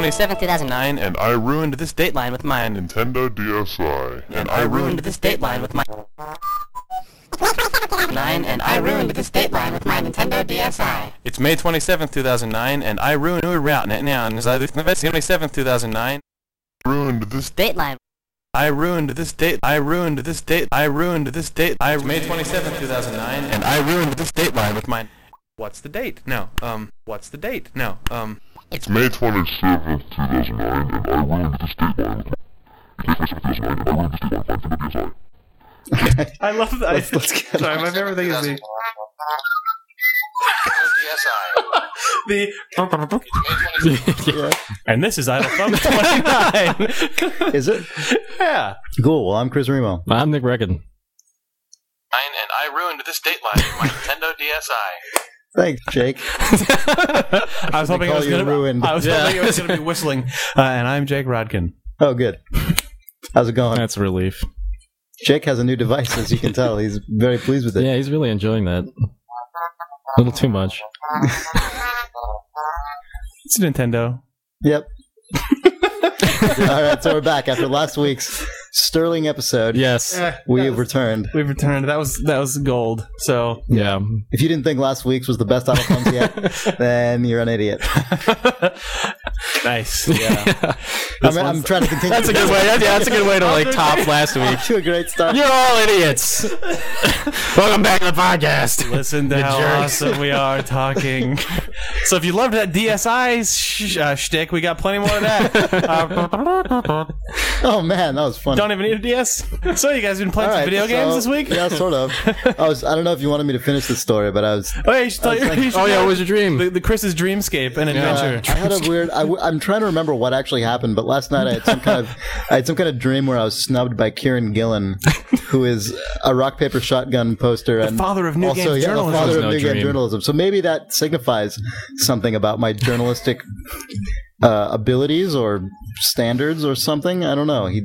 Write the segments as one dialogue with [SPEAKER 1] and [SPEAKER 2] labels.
[SPEAKER 1] 27th, 2009,
[SPEAKER 2] and I ruined this
[SPEAKER 1] Dateline with my
[SPEAKER 2] Nintendo DSi.
[SPEAKER 1] And I ruined this Dateline with my 9, and I ruined this Dateline with my Nintendo DSi.
[SPEAKER 2] It's May 27th, 2009, and I ruined it now. And it's 27th, 2009. Ruined this
[SPEAKER 1] Dateline.
[SPEAKER 2] I ruined this date. I ruined this date. I ruined this date. I May 27th, 2009, and I ruined this Dateline with mine. What's the date? No. What's the date? No.
[SPEAKER 3] It's May 27th, 2009, and I ruined this Dateline with my...
[SPEAKER 4] I love that.
[SPEAKER 5] Let's get
[SPEAKER 4] Sorry, my favorite thing is the and this is Idle Thumbs 29.
[SPEAKER 5] Is it?
[SPEAKER 4] Yeah.
[SPEAKER 5] Cool. Well, I'm Chris Remo.
[SPEAKER 6] I'm Nick Reckon.
[SPEAKER 2] And I ruined this Dateline with my Nintendo DSi.
[SPEAKER 5] Thanks, Jake.
[SPEAKER 4] I was hoping it was going to be whistling. And I'm Jake Rodkin.
[SPEAKER 5] Oh, good. How's it going?
[SPEAKER 6] That's a relief.
[SPEAKER 5] Jake has a new device, as you can tell. He's very pleased with it.
[SPEAKER 6] Yeah, he's really enjoying that. A little too much.
[SPEAKER 4] It's Nintendo.
[SPEAKER 5] Yep. All right, so we're back after last week's sterling episode.
[SPEAKER 6] Yes,
[SPEAKER 5] we've returned.
[SPEAKER 4] We've returned. That was gold. So
[SPEAKER 6] yeah.
[SPEAKER 5] If you didn't think last week's was the best Idle Thumbs yet, then you're an idiot.
[SPEAKER 4] Nice. Yeah.
[SPEAKER 5] I'm trying to continue.
[SPEAKER 6] That's a good way. Yeah, that's a good way to like top last week.
[SPEAKER 5] To a great start.
[SPEAKER 6] You're all idiots. Welcome back to the podcast.
[SPEAKER 4] Listen to how awesome we are talking. So if you loved that DSi shtick, we got plenty more of that.
[SPEAKER 5] Oh man, that was fun.
[SPEAKER 4] Don't even need a DS. So you guys been playing some video games this week?
[SPEAKER 5] Yeah, sort of. I don't know if you wanted me to finish the story, but I was.
[SPEAKER 4] Oh yeah, you should tell
[SPEAKER 6] what was your dream?
[SPEAKER 4] The Chris's dreamscape and adventure.
[SPEAKER 5] I had a weird. I'm trying to remember what actually happened, but last night I had some kind of dream where I was snubbed by Kieran Gillen, who is a Rock Paper Shotgun poster and
[SPEAKER 4] father of new game journalism.
[SPEAKER 5] The father of new game journalism. So maybe that signifies something about my journalistic abilities or standards or something. I don't know.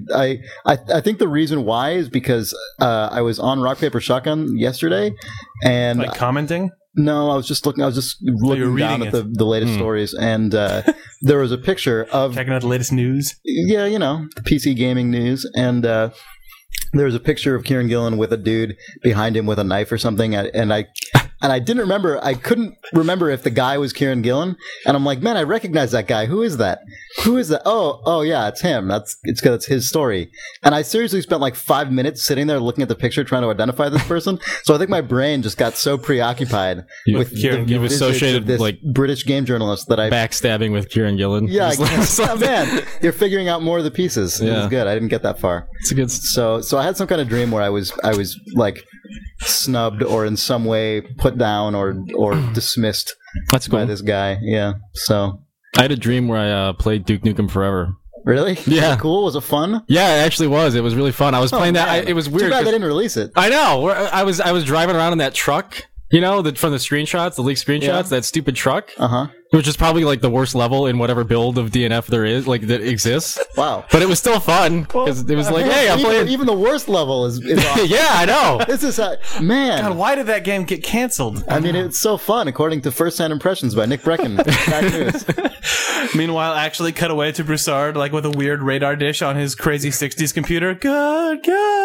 [SPEAKER 5] I think the reason why is because I was on Rock Paper Shotgun yesterday and
[SPEAKER 4] like commenting.
[SPEAKER 5] No, I was just looking down at the latest stories, and there was a picture of
[SPEAKER 4] checking out the latest news.
[SPEAKER 5] Yeah, the PC gaming news, and there was a picture of Kieran Gillen with a dude behind him with a knife or something, and I didn't remember. I couldn't remember if the guy was Kieran Gillen, and I'm like, man, I recognize that guy. Who is that? Who is that? Oh yeah, it's him. It's his story. And I seriously spent like 5 minutes sitting there looking at the picture, trying to identify this person. So I think my brain just got so preoccupied with
[SPEAKER 6] Kieran. You've associated
[SPEAKER 5] this
[SPEAKER 6] like
[SPEAKER 5] British game journalist that I
[SPEAKER 6] backstabbing with Kieran Gillen.
[SPEAKER 5] Yeah, I guess. Oh, man, you're figuring out more of the pieces. Yeah. It was good. I didn't get that far.
[SPEAKER 6] It's a good.
[SPEAKER 5] So I had some kind of dream where I was like snubbed or in some way put down or dismissed by this guy. Yeah. So
[SPEAKER 6] I had a dream where I played Duke Nukem Forever.
[SPEAKER 5] Really?
[SPEAKER 6] Yeah.
[SPEAKER 5] Cool. Was it fun?
[SPEAKER 6] Yeah, it actually was. It was really fun. I was playing that. It was weird.
[SPEAKER 5] Too bad they didn't release it.
[SPEAKER 6] I know. I was driving around in that truck. From the screenshots, the leaked screenshots, that stupid truck. Which is probably like the worst level in whatever build of DNF there is, like that exists.
[SPEAKER 5] Wow.
[SPEAKER 6] But it was still fun because it was like, hey, I'm playing.
[SPEAKER 5] Even the worst level is awesome.
[SPEAKER 6] Yeah, I know.
[SPEAKER 5] This is man.
[SPEAKER 4] God, why did that game get canceled?
[SPEAKER 5] I mean, it's so fun, according to First Hand Impressions by Nick Brecken. Bad news.
[SPEAKER 4] Meanwhile, actually cut away to Broussard, like with a weird radar dish on his crazy 60s computer. Good.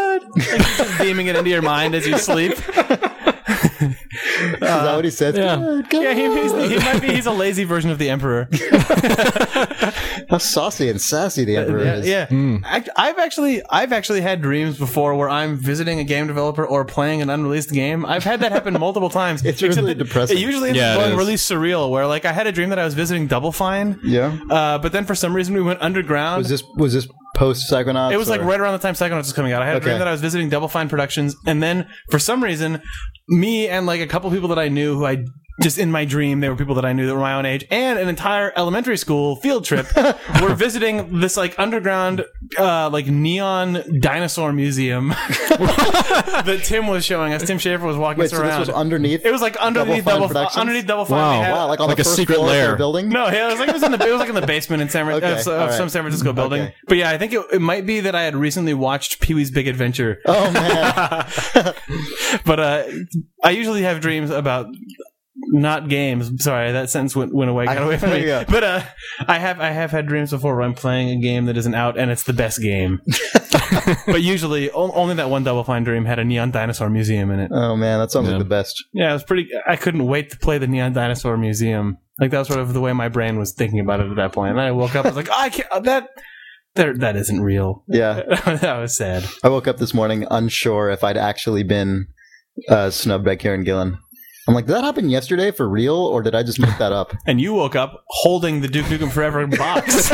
[SPEAKER 4] Just beaming it into your mind as you sleep.
[SPEAKER 5] Is that what he says?
[SPEAKER 6] Yeah,
[SPEAKER 4] he's a lazy version of the Emperor.
[SPEAKER 5] How saucy and sassy the Emperor is.
[SPEAKER 4] Yeah. I've actually had dreams before where I'm visiting a game developer or playing an unreleased game. I've had that happen multiple times.
[SPEAKER 5] It's really depressing.
[SPEAKER 4] It usually ends up going really surreal. Where like I had a dream that I was visiting Double Fine.
[SPEAKER 5] Yeah.
[SPEAKER 4] But then for some reason we went underground.
[SPEAKER 5] Was this post Psychonauts?
[SPEAKER 4] It was like right around the time Psychonauts was coming out. I had a dream that I was visiting Double Fine Productions, and then for some reason, me and like a couple people that I knew who I just in my dream, they were people that I knew that were my own age, and an entire elementary school field trip were visiting this like underground like neon dinosaur museum that Tim was showing us. Tim Schafer was walking us around.
[SPEAKER 5] This was underneath?
[SPEAKER 4] It was like underneath Double Fine.
[SPEAKER 5] Wow, like on
[SPEAKER 6] like
[SPEAKER 5] the
[SPEAKER 6] a
[SPEAKER 5] first
[SPEAKER 6] secret
[SPEAKER 5] floor
[SPEAKER 6] lair
[SPEAKER 5] of the building?
[SPEAKER 4] No, yeah, it was like in the basement in some San Francisco building.
[SPEAKER 5] Okay.
[SPEAKER 4] But yeah, I think it might be that I had recently watched Pee-wee's Big Adventure.
[SPEAKER 5] Oh man.
[SPEAKER 4] But I usually have dreams about not games. Sorry, that sentence went away. Got away from me.
[SPEAKER 5] Yeah.
[SPEAKER 4] But I have had dreams before where I'm playing a game that isn't out and it's the best game. But usually, only that one Double Fine dream had a Neon Dinosaur Museum in it.
[SPEAKER 5] Oh man, that sounds like the best.
[SPEAKER 4] Yeah, it was pretty. I couldn't wait to play the Neon Dinosaur Museum. Like that was sort of the way my brain was thinking about it at that point. And then I woke up, I was like, oh, I can't. That isn't real.
[SPEAKER 5] Yeah,
[SPEAKER 4] that was sad.
[SPEAKER 5] I woke up this morning unsure if I'd actually been snubbed by Kieran Gillen. I'm like, did that happen yesterday for real, or did I just make that up?
[SPEAKER 4] And you woke up holding the Duke Nukem Forever box.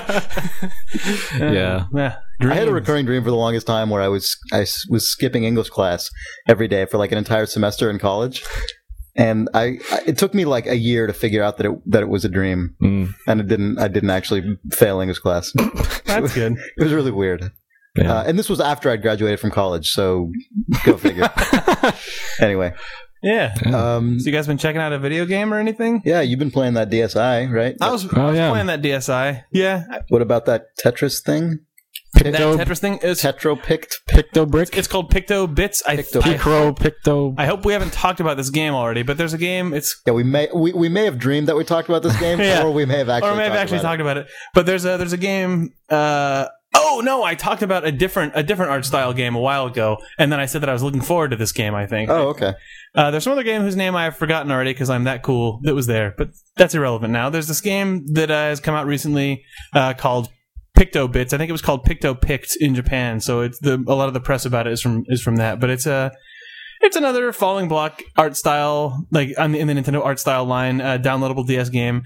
[SPEAKER 6] Yeah.
[SPEAKER 5] I had a recurring dream for the longest time where I was skipping English class every day for like an entire semester in college, and it took me like a year to figure out that it was a dream, and I didn't actually fail English class.
[SPEAKER 4] That's good.
[SPEAKER 5] It was really weird.
[SPEAKER 6] Yeah.
[SPEAKER 5] And this was after I'd graduated from college, so go figure. Anyway.
[SPEAKER 4] Yeah.
[SPEAKER 5] So
[SPEAKER 4] you guys been checking out a video game or anything?
[SPEAKER 5] Yeah, you've been playing that DSi, right?
[SPEAKER 4] I was playing that DSi. Yeah.
[SPEAKER 5] What about that Tetris thing?
[SPEAKER 4] That Tetris thing is
[SPEAKER 5] Picto-Brick?
[SPEAKER 4] It's called Picto Bits.
[SPEAKER 6] Picto.
[SPEAKER 4] I hope we haven't talked about this game already, but there's a game.
[SPEAKER 5] Yeah, we may have dreamed that we talked about this game, or we may have actually
[SPEAKER 4] talked about it. But there's a game. Oh no, I talked about a different art style game a while ago, and then I said that I was looking forward to this game. I think.
[SPEAKER 5] Oh, okay.
[SPEAKER 4] There's some other game whose name I've forgotten already because I'm that cool that was there, but that's irrelevant now. There's this game that has come out recently called Picto Bits. I think it was called Picto Picked in Japan, so it's a lot of the press about it is from that. But it's another falling block art style, like in the Nintendo art style line, downloadable DS game.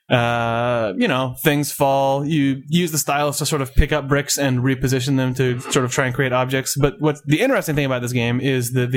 [SPEAKER 4] Things fall. You use the stylus to sort of pick up bricks and reposition them to sort of try and create objects. But what's the interesting thing about this game is that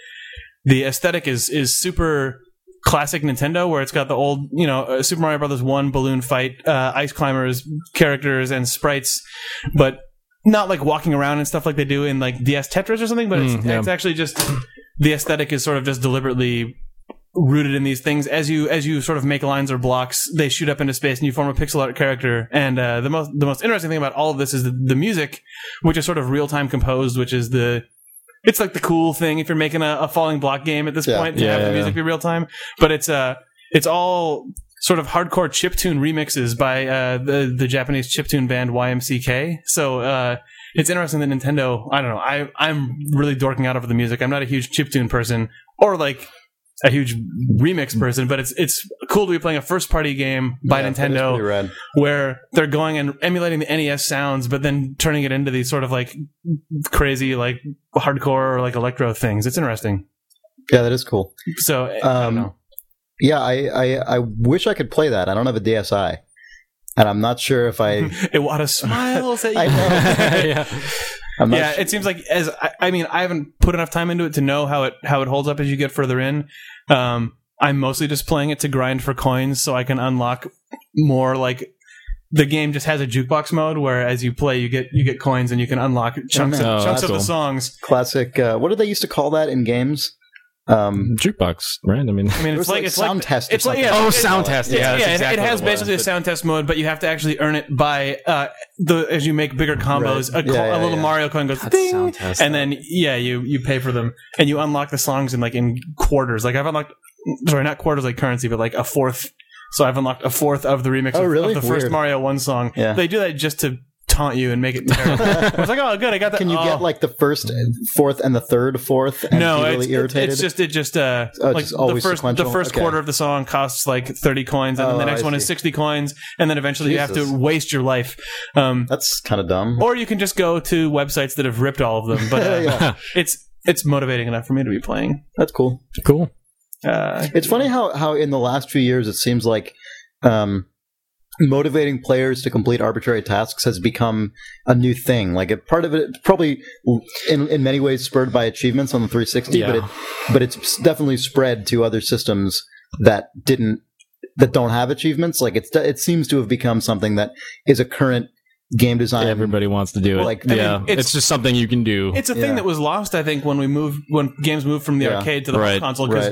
[SPEAKER 4] the aesthetic is super classic Nintendo, where it's got the old, Super Mario Brothers 1 balloon fight, ice climbers, characters, and sprites, but not like walking around and stuff like they do in like DS Tetris or something. But it's actually just the aesthetic is sort of just deliberately rooted in these things. As you sort of make lines or blocks, they shoot up into space and you form a pixel art character. And the most interesting thing about all of this is the music, which is sort of real time composed, which is it's like the cool thing if you're making a falling block game at this point to have the music be real time. But it's all sort of hardcore chiptune remixes by the Japanese chiptune band YMCK. So it's interesting that Nintendo, I don't know, I'm really dorking out over the music. I'm not a huge chiptune person or like a huge remix person, but it's cool to be playing a first party game by Nintendo where they're going and emulating the NES sounds, but then turning it into these sort of like crazy like hardcore or like electro things. It's interesting.
[SPEAKER 5] Yeah, that is cool.
[SPEAKER 4] So I don't know.
[SPEAKER 5] Yeah, I wish I could play that. I don't have a DSi, and I'm not sure if I.
[SPEAKER 4] Iwata smiles at you.
[SPEAKER 5] I know.
[SPEAKER 4] Yeah, it seems like I haven't put enough time into it to know how it holds up as you get further in. I'm mostly just playing it to grind for coins so I can unlock more. Like the game just has a jukebox mode where as you play you get coins and you can unlock chunks of the songs.
[SPEAKER 5] Classic. What did they used to call that in games?
[SPEAKER 6] Jukebox, right? I mean,
[SPEAKER 5] it's sound test.
[SPEAKER 4] It's like
[SPEAKER 6] sound test. Yeah,
[SPEAKER 4] it has basically a sound test mode, but you have to actually earn it by as you make bigger combos.
[SPEAKER 5] Right.
[SPEAKER 4] A little Mario coin goes ding, and then you pay for them, and you unlock the songs in quarters. Like I've unlocked, sorry, not quarters like currency, but like a fourth. So I've unlocked a fourth of the remix of the first Mario 1 song. Yeah. They do that just to taunt you and make it terrible. I was like, oh, good, I got that.
[SPEAKER 5] Can you get like the first fourth and the third fourth? And
[SPEAKER 4] no,
[SPEAKER 5] be really irritated?
[SPEAKER 4] It's just like
[SPEAKER 5] just always
[SPEAKER 4] the first quarter of the song costs like 30 coins, and then the next one is 60 coins, and then eventually you have to waste your life.
[SPEAKER 5] That's kind of dumb.
[SPEAKER 4] Or you can just go to websites that have ripped all of them. But it's motivating enough for me to be playing.
[SPEAKER 5] That's cool.
[SPEAKER 6] Cool.
[SPEAKER 5] It's funny how in the last few years it seems like motivating players to complete arbitrary tasks has become a new thing. Like part of it probably in many ways spurred by achievements on the 360, but it's definitely spread to other systems that don't have achievements. Like it seems to have become something that is a current game design.
[SPEAKER 6] Everybody wants to do it.
[SPEAKER 5] Like,
[SPEAKER 6] it's just something you can do.
[SPEAKER 4] It's a thing that was lost, I think, when games moved from the arcade to the home console, because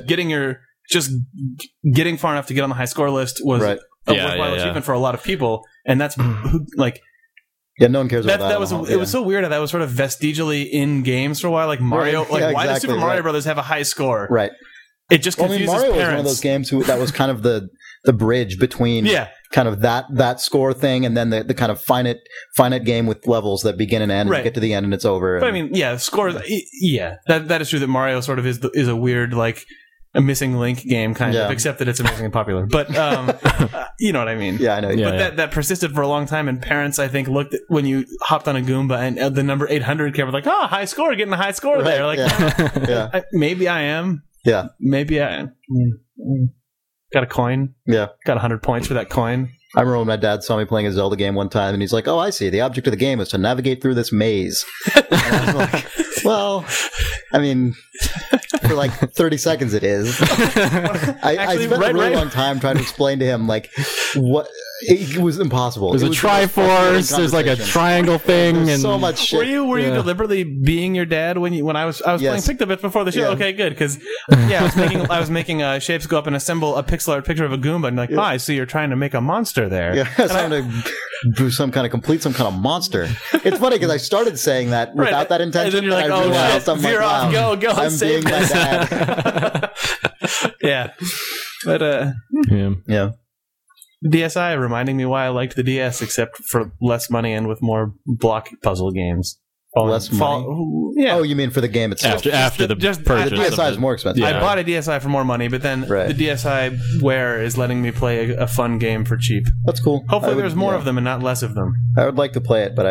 [SPEAKER 4] getting far enough to get on the high score list was a worthwhile achievement for a lot of people, and that's like.
[SPEAKER 5] Yeah, no one cares about that.
[SPEAKER 4] It was so weird that was sort of vestigially in games for a while. Like Mario, why does Super Mario Brothers have a high score?
[SPEAKER 5] Right.
[SPEAKER 4] it just confuses
[SPEAKER 5] Mario
[SPEAKER 4] parents.
[SPEAKER 5] was one of those games that was kind of the bridge between kind of that score thing and then the kind of finite game with levels that begin and end.
[SPEAKER 4] Right.
[SPEAKER 5] And get to the end and it's over.
[SPEAKER 4] But I mean, scores. Yeah, that is true. That Mario sort of is a weird like a missing link game kind of, except that it's amazing and popular. But you know what I mean?
[SPEAKER 5] Yeah, I know.
[SPEAKER 4] But that persisted for a long time, and parents, I think, looked at when you hopped on a Goomba and the number 800 came, like, oh, high score, getting a high score there. Like, maybe I am.
[SPEAKER 5] Yeah,
[SPEAKER 4] maybe I am. Got a coin.
[SPEAKER 5] Yeah,
[SPEAKER 4] got 100 points for that coin.
[SPEAKER 5] I remember when my dad saw me playing a Zelda game one time, and he's like, "Oh, I see. The object of the game is to navigate through this maze." And I was like, "Well, I mean, for like 30 seconds, it is." I spent a really long time trying to explain to him like what it was impossible.
[SPEAKER 6] There's a Triforce. There's like a triangle thing, and
[SPEAKER 5] so much shit.
[SPEAKER 4] Were you deliberately being your dad when I was playing Pictobits before the show? Yeah. Okay, good, because I was making shapes go up and assemble a pixel art picture of a Goomba, and like, I see you're trying to make a monster there.
[SPEAKER 5] Yeah, trying to do some kind of monster. It's funny because I started saying that without that intention,
[SPEAKER 4] and then you're like, oh shit, veer off, go,
[SPEAKER 5] I'm
[SPEAKER 4] save
[SPEAKER 5] being my dad.
[SPEAKER 4] Yeah, but
[SPEAKER 5] yeah.
[SPEAKER 4] DSi reminding me why I liked the DS, except for less money and with more block puzzle games.
[SPEAKER 5] Less money?
[SPEAKER 4] Yeah.
[SPEAKER 5] Oh, you mean for the game itself?
[SPEAKER 6] After the purchase.
[SPEAKER 5] The DSi is more expensive.
[SPEAKER 4] I bought a DSi for more money, but then the DSiWare is letting me play a fun game for cheap.
[SPEAKER 5] That's cool.
[SPEAKER 4] Hopefully there's more of them and not less of them.
[SPEAKER 5] I would like to play it, but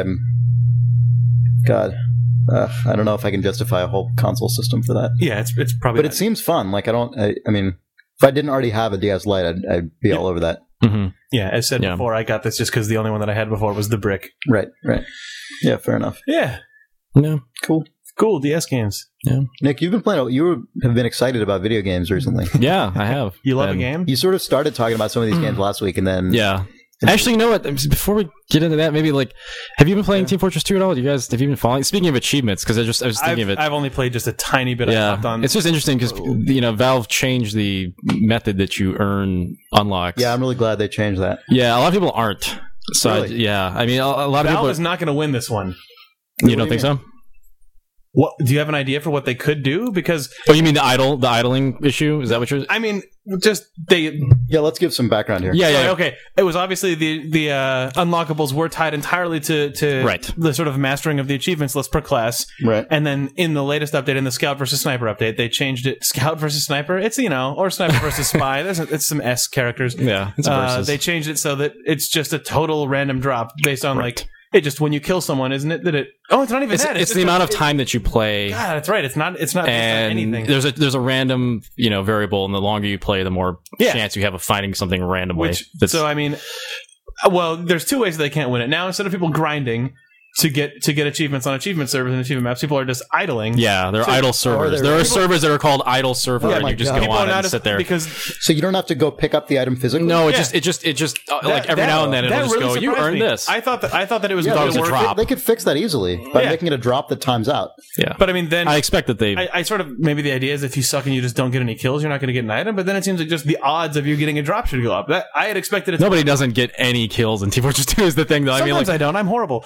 [SPEAKER 5] I don't know if I can justify a whole console system for that.
[SPEAKER 4] Yeah, it's probably.
[SPEAKER 5] But it seems fun. Like I mean, if I didn't already have a DS Lite, I'd be all over that.
[SPEAKER 6] Mm-hmm.
[SPEAKER 4] Yeah, as said before, I got this just because the only one that I had before was the brick.
[SPEAKER 5] Right. Yeah, fair enough.
[SPEAKER 4] Yeah.
[SPEAKER 6] Yeah.
[SPEAKER 4] Cool DS games.
[SPEAKER 6] Yeah.
[SPEAKER 5] Nick, you have been excited about video games recently.
[SPEAKER 6] Yeah, I have.
[SPEAKER 4] You love a game?
[SPEAKER 5] You sort of started talking about some of these games last week, and then
[SPEAKER 6] Actually, you know what? Before we get into that, maybe have you been playing Team Fortress 2 at all? Have you been following? Speaking of achievements, because I was thinking of it.
[SPEAKER 4] I've only played just a tiny bit.
[SPEAKER 6] Yeah, it's just interesting because Valve changed the method that you earn unlocks.
[SPEAKER 5] Yeah, I'm really glad they changed that.
[SPEAKER 6] Yeah, a lot of people aren't. So
[SPEAKER 5] really?
[SPEAKER 6] I mean, a lot of
[SPEAKER 4] Valve
[SPEAKER 6] people
[SPEAKER 4] is not going to win this one.
[SPEAKER 6] You don't think so?
[SPEAKER 4] What do you have an idea for what they could do? Because
[SPEAKER 6] you mean the idling issue? Is that what you're?
[SPEAKER 4] I mean, just they.
[SPEAKER 5] Yeah, let's give some background here.
[SPEAKER 6] Yeah.
[SPEAKER 4] Okay, it was obviously the unlockables were tied entirely to the sort of mastering of the achievements list per class.
[SPEAKER 5] Right.
[SPEAKER 4] And then in the latest update, in the Scout versus Sniper update, they changed it. Scout versus Sniper. It's or Sniper versus Spy. It's some S characters.
[SPEAKER 6] Yeah. It's versus.
[SPEAKER 4] They changed it so that it's just a total random drop based on it just when you kill someone, isn't it? It's not even that.
[SPEAKER 6] It's the amount of time that you play.
[SPEAKER 4] God, that's right. It's not based on anything.
[SPEAKER 6] There's a random variable, and the longer you play, the more chance you have of finding something randomly.
[SPEAKER 4] So I mean, there's two ways that they can't win it. Now, instead of people grinding to get achievements on achievement servers and achievement maps, people are just idling.
[SPEAKER 6] Yeah, they're idle servers. There are servers that are called idle server, and you just go on and sit there.
[SPEAKER 5] So you don't have to go pick up the item physically.
[SPEAKER 6] No, it just like every now and then it'll just go. You earned this.
[SPEAKER 4] I thought that it was going to
[SPEAKER 6] a drop.
[SPEAKER 5] They could fix that easily by making it a drop that times out.
[SPEAKER 6] Yeah,
[SPEAKER 4] but I mean, then
[SPEAKER 6] I expect that
[SPEAKER 4] I sort of maybe the idea is if you suck and you just don't get any kills, you're not going to get an item. But then it seems like just the odds of you getting a drop should go up. I had expected it.
[SPEAKER 6] Nobody doesn't get any kills in Team Fortress 2 is the thing, though.
[SPEAKER 4] Sometimes I don't. I'm horrible.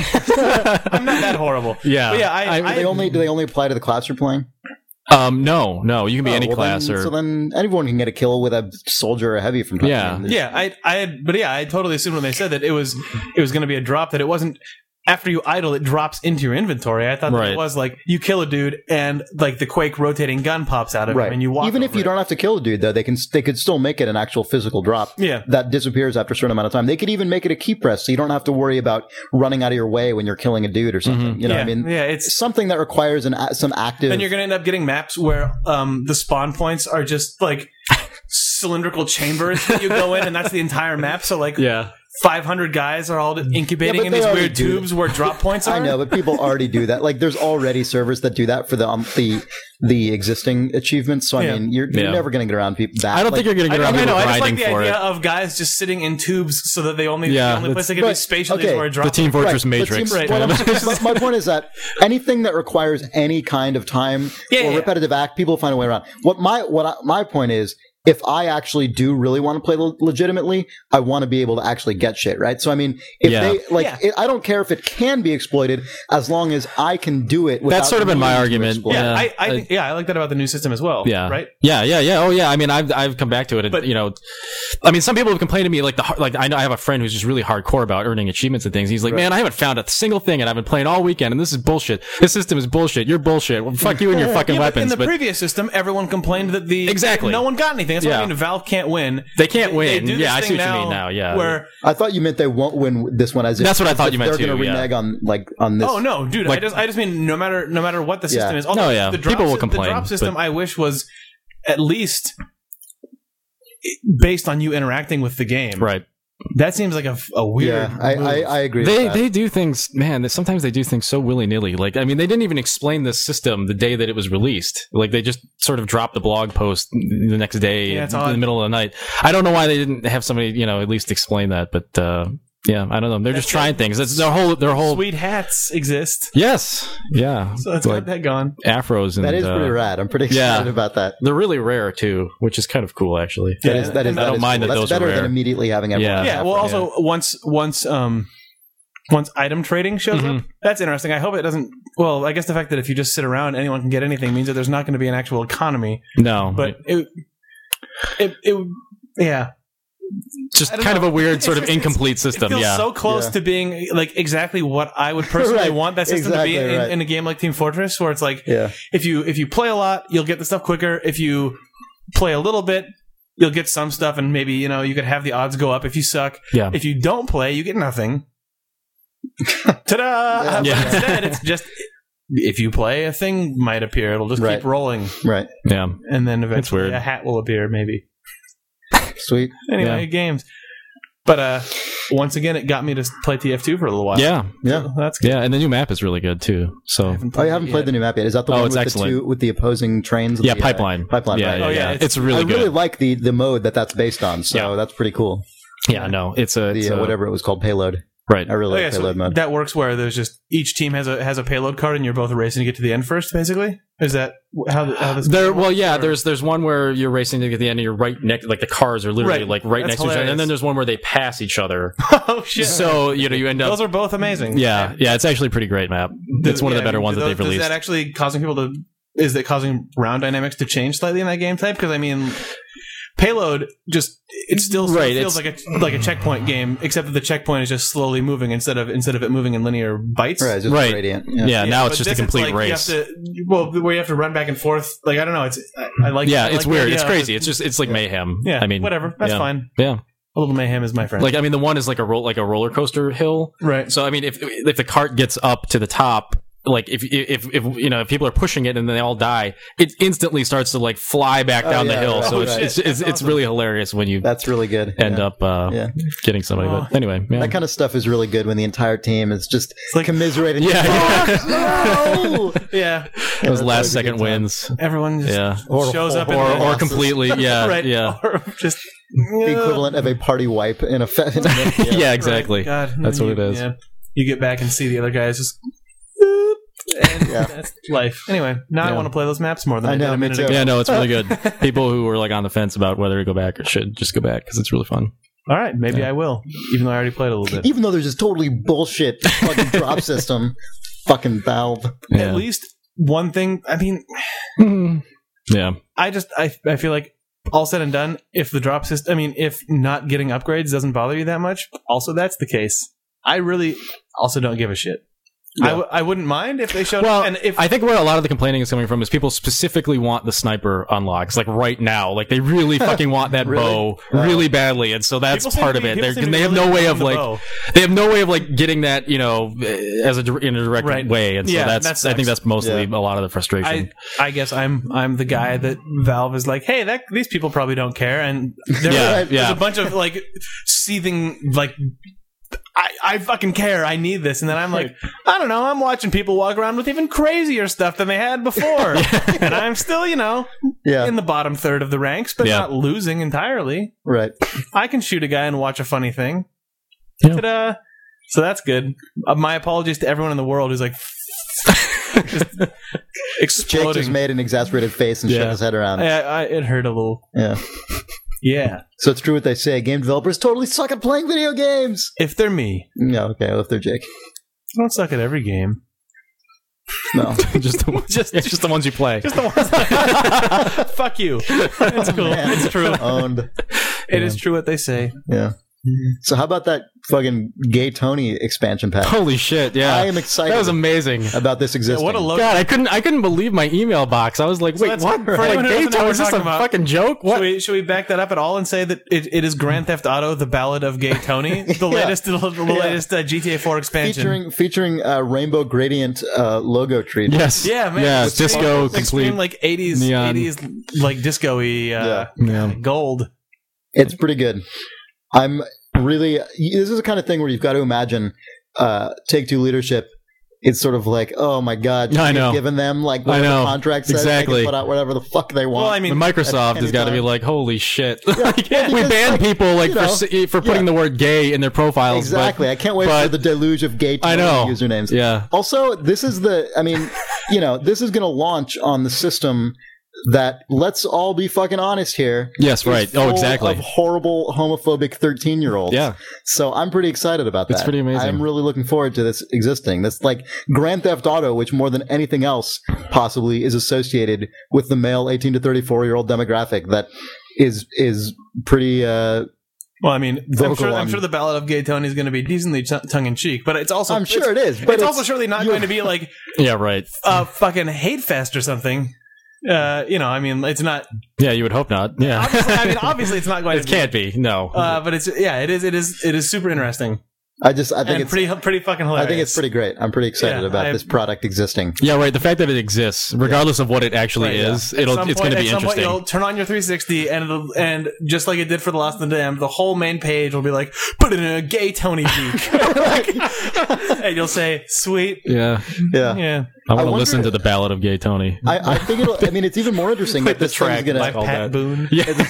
[SPEAKER 4] I'm not that horrible.
[SPEAKER 6] Yeah.
[SPEAKER 4] But yeah.
[SPEAKER 5] Do they only apply to the class you're playing?
[SPEAKER 6] No. You can be any class.
[SPEAKER 5] So then anyone can get a kill with a soldier or a heavy from time to time.
[SPEAKER 4] Yeah. I totally assumed when they said that it was going to be a drop, that it wasn't. After you idle, it drops into your inventory. I thought that it was like you kill a dude and like the Quake rotating gun pops out of him and you walk.
[SPEAKER 5] Even if you don't have to kill a dude, though, they could still make it an actual physical drop.
[SPEAKER 4] Yeah,
[SPEAKER 5] that disappears after a certain amount of time. They could even make it a key press, so you don't have to worry about running out of your way when you're killing a dude or something.
[SPEAKER 6] Mm-hmm.
[SPEAKER 5] You know what I mean?
[SPEAKER 4] Yeah, it's
[SPEAKER 5] something that requires some active.
[SPEAKER 4] Then you're going to end up getting maps where the spawn points are just like cylindrical chambers that you go in, and that's the entire map. So 500 guys are all incubating in these weird tubes where drop points are.
[SPEAKER 5] I know, but people already do that. Like, there's already servers that do that for the existing achievements. So, I mean, you're never going to get around people.
[SPEAKER 6] I don't think you're going to get around people grinding for it. I just like the idea
[SPEAKER 4] of guys just sitting in tubes so that the only place they can be spatial is where it drops.
[SPEAKER 6] The Team Fortress Matrix.
[SPEAKER 5] My point is that anything that requires any kind of time or repetitive act, people find a way around. My point is, if I actually do really want to play legitimately, I want to be able to actually get shit, right? So I mean, if I don't care if it can be exploited as long as I can do it.
[SPEAKER 6] That's sort of been my argument.
[SPEAKER 4] Yeah, I think I like that about the new system as well.
[SPEAKER 6] Yeah,
[SPEAKER 4] right.
[SPEAKER 6] Yeah. Oh yeah. I mean, I've come back to it. But I mean, some people have complained to me like I know I have a friend who's just really hardcore about earning achievements and things. He's like, man, I haven't found a single thing, and I've been playing all weekend, and this is bullshit. This system is bullshit. You're bullshit. Well, fuck you and your fucking weapons.
[SPEAKER 4] In the previous system, everyone complained that no one got anything. That's what I mean. Valve can't win.
[SPEAKER 6] They can't win. I see what you mean now. Yeah.
[SPEAKER 5] Where I thought you meant they won't win this one.
[SPEAKER 6] That's what I thought you meant too.
[SPEAKER 5] They're going to renege on this.
[SPEAKER 4] Oh no, dude! I just mean no matter what the system is.
[SPEAKER 6] Although
[SPEAKER 4] people will complain. The drop system, I wish, was at least based on you interacting with the game.
[SPEAKER 6] Right.
[SPEAKER 4] That seems like a weird.
[SPEAKER 5] Yeah, I agree.
[SPEAKER 6] They do things, man. Sometimes they do things so willy nilly. Like, I mean, they didn't even explain this system the day that it was released. Like, they just sort of dropped the blog post the next day in the middle of the night. I don't know why they didn't have somebody, at least explain that. But yeah, I don't know. They're just trying things. That's their whole.
[SPEAKER 4] Sweet hats exist.
[SPEAKER 6] Yes. Yeah.
[SPEAKER 4] So it's got that gone.
[SPEAKER 6] Afros and
[SPEAKER 5] that is pretty rad. I'm pretty excited about that.
[SPEAKER 6] They're really rare too, which is kind of cool actually.
[SPEAKER 5] That is. I
[SPEAKER 6] don't mind
[SPEAKER 5] cool.
[SPEAKER 6] that
[SPEAKER 5] That's
[SPEAKER 6] those
[SPEAKER 5] better
[SPEAKER 6] are rare.
[SPEAKER 5] than immediately having everyone.
[SPEAKER 4] Yeah. Well, also once item trading shows up, that's interesting. I hope it doesn't. Well, I guess the fact that if you just sit around, anyone can get anything means that there's not going to be an actual economy.
[SPEAKER 6] No,
[SPEAKER 4] but it yeah.
[SPEAKER 6] Just kind of a weird sort of incomplete system.
[SPEAKER 4] It feels so close to being like exactly what I would personally want that system to be in a game like Team Fortress, where it's like if you play a lot, you'll get the stuff quicker. If you play a little bit, you'll get some stuff, and maybe you could have the odds go up if you suck.
[SPEAKER 6] Yeah.
[SPEAKER 4] If you don't play, you get nothing. Ta-da! But instead, it's just if you play, a thing might appear. It'll just keep rolling.
[SPEAKER 5] Right.
[SPEAKER 6] Yeah.
[SPEAKER 4] And then eventually a hat will appear, maybe.
[SPEAKER 5] Sweet.
[SPEAKER 4] Anyway, games. But once again, it got me to play TF2 for a little while.
[SPEAKER 6] Yeah.
[SPEAKER 4] So that's good.
[SPEAKER 6] Yeah, and the new map is really good too. So
[SPEAKER 5] you haven't played the new map yet? Is that the one with the opposing trains?
[SPEAKER 6] Yeah, Pipeline.
[SPEAKER 5] Pipeline.
[SPEAKER 6] Yeah,
[SPEAKER 5] right?
[SPEAKER 6] yeah. It's really good.
[SPEAKER 5] I really like the mode that's based on. So that's pretty cool.
[SPEAKER 6] Yeah, no, it's
[SPEAKER 5] whatever it was called, Payload.
[SPEAKER 6] Right.
[SPEAKER 5] I really like Payload mode.
[SPEAKER 4] That works where there's just each team has a payload card and you're both racing to get to the end first, basically? Is that how this
[SPEAKER 6] works? Well, yeah, there's one where you're racing to get to the end and you're right next, like the cars are literally right next to each other. And then there's one where they pass each other.
[SPEAKER 4] Oh, shit.
[SPEAKER 6] So, you end up...
[SPEAKER 4] Those are both amazing.
[SPEAKER 6] Yeah, it's actually a pretty great map. It's one of the better ones that they've released.
[SPEAKER 4] Is that actually causing people to... Is that causing round dynamics to change slightly in that game type? Because, I mean... Payload it still feels like a checkpoint game, except that the checkpoint is just slowly moving instead of it moving in linear bytes.
[SPEAKER 5] Right, just gradient.
[SPEAKER 6] Yeah, now it's just a complete race.
[SPEAKER 4] Where you have to run back and forth. Like I don't know, I like.
[SPEAKER 6] Yeah, it's weird. It's crazy. It's like mayhem.
[SPEAKER 4] Yeah,
[SPEAKER 6] I mean,
[SPEAKER 4] whatever. That's fine.
[SPEAKER 6] Yeah.
[SPEAKER 4] A little mayhem is my friend.
[SPEAKER 6] Like I mean, the one is like a roller coaster hill.
[SPEAKER 4] Right.
[SPEAKER 6] So I mean, if the cart gets up to the top. Like if people are pushing it and then they all die, it instantly starts to like fly back down the hill. So it's awesome. Really hilarious when you
[SPEAKER 5] that's really good
[SPEAKER 6] end up getting somebody. But anyway,
[SPEAKER 5] that kind of stuff is really good when the entire team is just like commiserating.
[SPEAKER 4] No! Yeah,
[SPEAKER 6] those last second wins.
[SPEAKER 4] Everyone just shows up
[SPEAKER 6] or completely
[SPEAKER 4] or just
[SPEAKER 5] the equivalent of a party wipe in a
[SPEAKER 6] yeah, exactly.
[SPEAKER 4] Right. God,
[SPEAKER 6] that's what it is.
[SPEAKER 4] Yeah. You get back and see the other guys just. And that's life. Anyway, now I want to play those maps more than I did a minute ago.
[SPEAKER 6] Yeah, no, it's really good. People who were like on the fence about whether to go back or should just go back because it's really fun.
[SPEAKER 4] All right, maybe I will, even though I already played a little bit.
[SPEAKER 5] Even though there's this totally bullshit fucking drop system, fucking Valve.
[SPEAKER 6] Yeah.
[SPEAKER 4] At least one thing. I mean,
[SPEAKER 6] yeah.
[SPEAKER 4] I feel like all said and done, if the drop system, if not getting upgrades doesn't bother you that much, also that's the case. I really also don't give a shit. Yeah. I wouldn't mind if they showed up. And
[SPEAKER 6] I think where a lot of the complaining is coming from is people specifically want the sniper unlocks, like right now. Like they really fucking want that bow really badly, and so that's part of it. They have no way of like getting that, in a direct way, and so I think that's mostly a lot of the frustration.
[SPEAKER 4] I guess I'm the guy that Valve is like, hey, these people probably don't care, and there's a bunch of like seething like. I fucking care. I need this. And then I'm like, I don't know. I'm watching people walk around with even crazier stuff than they had before. And I'm still, in the bottom third of the ranks, but not losing entirely.
[SPEAKER 5] Right.
[SPEAKER 4] I can shoot a guy and watch a funny thing. Yeah. Ta-da. So that's good. My apologies to everyone in the world who's like... just exploding.
[SPEAKER 5] Jake just made an exasperated face and shook his head around.
[SPEAKER 4] It hurt a little.
[SPEAKER 5] Yeah.
[SPEAKER 4] Yeah.
[SPEAKER 5] So it's true what they say. Game developers totally suck at playing video games.
[SPEAKER 4] If they're me.
[SPEAKER 5] No, okay. Well, if they're Jake.
[SPEAKER 4] I don't suck at every game.
[SPEAKER 5] No.
[SPEAKER 6] just the ones you play.
[SPEAKER 4] Just the ones. Fuck you. It's cool.
[SPEAKER 5] Man.
[SPEAKER 4] It's true.
[SPEAKER 5] Owned.
[SPEAKER 4] It is true what they say.
[SPEAKER 5] Yeah. So how about that fucking Gay Tony expansion pack?
[SPEAKER 6] Holy shit! Yeah,
[SPEAKER 5] I am excited.
[SPEAKER 6] That was amazing.
[SPEAKER 5] About this existing.
[SPEAKER 4] What a load.
[SPEAKER 6] God, I couldn't believe my email box. I was like, wait, what?
[SPEAKER 4] For
[SPEAKER 6] Like,
[SPEAKER 4] anyone who
[SPEAKER 6] Gay
[SPEAKER 4] doesn't know what
[SPEAKER 6] Tony,
[SPEAKER 4] we're
[SPEAKER 6] is this a
[SPEAKER 4] talking about,
[SPEAKER 6] fucking joke? What?
[SPEAKER 4] Should we back that up at all and say that it is Grand Theft Auto: The Ballad of Gay Tony, the
[SPEAKER 5] Yeah.
[SPEAKER 4] latest GTA 4 expansion,
[SPEAKER 5] featuring Rainbow Gradient logo treatment.
[SPEAKER 6] Yes.
[SPEAKER 4] Yeah, man.
[SPEAKER 6] Yeah,
[SPEAKER 4] It's
[SPEAKER 6] disco
[SPEAKER 4] extreme,
[SPEAKER 6] complete.
[SPEAKER 4] like 80s,
[SPEAKER 6] Neon.
[SPEAKER 4] 80s like disco-y
[SPEAKER 6] Yeah.
[SPEAKER 4] gold.
[SPEAKER 5] It's pretty good. I'm really. This is the kind of thing where you've got to imagine Take-Two leadership. It's sort of like, oh my god,
[SPEAKER 6] I know.
[SPEAKER 5] Given them like
[SPEAKER 6] I
[SPEAKER 5] what the
[SPEAKER 6] know.
[SPEAKER 5] contract says,
[SPEAKER 6] Exactly.
[SPEAKER 5] they can put out whatever the fuck they want.
[SPEAKER 4] Well, I mean,
[SPEAKER 6] Microsoft has got to be
[SPEAKER 5] anytime.
[SPEAKER 6] like, holy shit.
[SPEAKER 5] Yeah,
[SPEAKER 6] we
[SPEAKER 5] because,
[SPEAKER 6] ban
[SPEAKER 5] like,
[SPEAKER 6] people like
[SPEAKER 5] you know,
[SPEAKER 6] for putting the word gay in their profiles.
[SPEAKER 5] exactly. I can't wait
[SPEAKER 6] but-
[SPEAKER 5] for the deluge of gay
[SPEAKER 6] I know.
[SPEAKER 5] usernames.
[SPEAKER 6] Yeah.
[SPEAKER 5] Also, this is this is going to launch on the system that, let's all be fucking honest here.
[SPEAKER 6] Yes,
[SPEAKER 5] is
[SPEAKER 6] right. Oh,
[SPEAKER 5] full
[SPEAKER 6] exactly.
[SPEAKER 5] Of horrible homophobic 13-year-olds.
[SPEAKER 6] Yeah.
[SPEAKER 5] So I'm pretty excited about that.
[SPEAKER 6] It's pretty amazing.
[SPEAKER 5] I'm really looking forward to this existing. This like Grand Theft Auto, which more than anything else possibly is associated with the male 18 to 34-year-old demographic that is pretty.
[SPEAKER 4] well, I mean, I'm
[SPEAKER 5] vocal
[SPEAKER 4] sure the Ballad of Gay Tony is going to be decently tongue-in-cheek, but it's also...
[SPEAKER 5] I'm sure it is, but
[SPEAKER 4] it's also surely not going to be like
[SPEAKER 6] Yeah, right.
[SPEAKER 4] a fucking hate fest or something. I mean, it's not...
[SPEAKER 6] Yeah, you would hope not. Yeah.
[SPEAKER 4] Obviously it's not going
[SPEAKER 6] It
[SPEAKER 4] to be.
[SPEAKER 6] can't be. No.
[SPEAKER 4] But it is super interesting.
[SPEAKER 5] I think
[SPEAKER 4] And
[SPEAKER 5] it's
[SPEAKER 4] pretty fucking hilarious.
[SPEAKER 5] I think it's pretty great. I'm pretty excited
[SPEAKER 4] Yeah,
[SPEAKER 5] about this product existing.
[SPEAKER 6] Yeah, right. The fact that it exists, regardless of what it actually is, it's going to be
[SPEAKER 4] At some point,
[SPEAKER 6] interesting.
[SPEAKER 4] you'll turn on your 360, and just like it did for The Lost and the Damned, the whole main page will be like, put it in a Gay Tony beak. And you'll say, sweet.
[SPEAKER 6] Yeah.
[SPEAKER 5] Yeah.
[SPEAKER 6] I want to
[SPEAKER 5] wonder-
[SPEAKER 6] listen to the Ballad of Gay Tony.
[SPEAKER 5] I think it's even more interesting that this thing's going
[SPEAKER 4] By
[SPEAKER 5] to.
[SPEAKER 6] all
[SPEAKER 4] Pat
[SPEAKER 6] that.
[SPEAKER 4] Boone.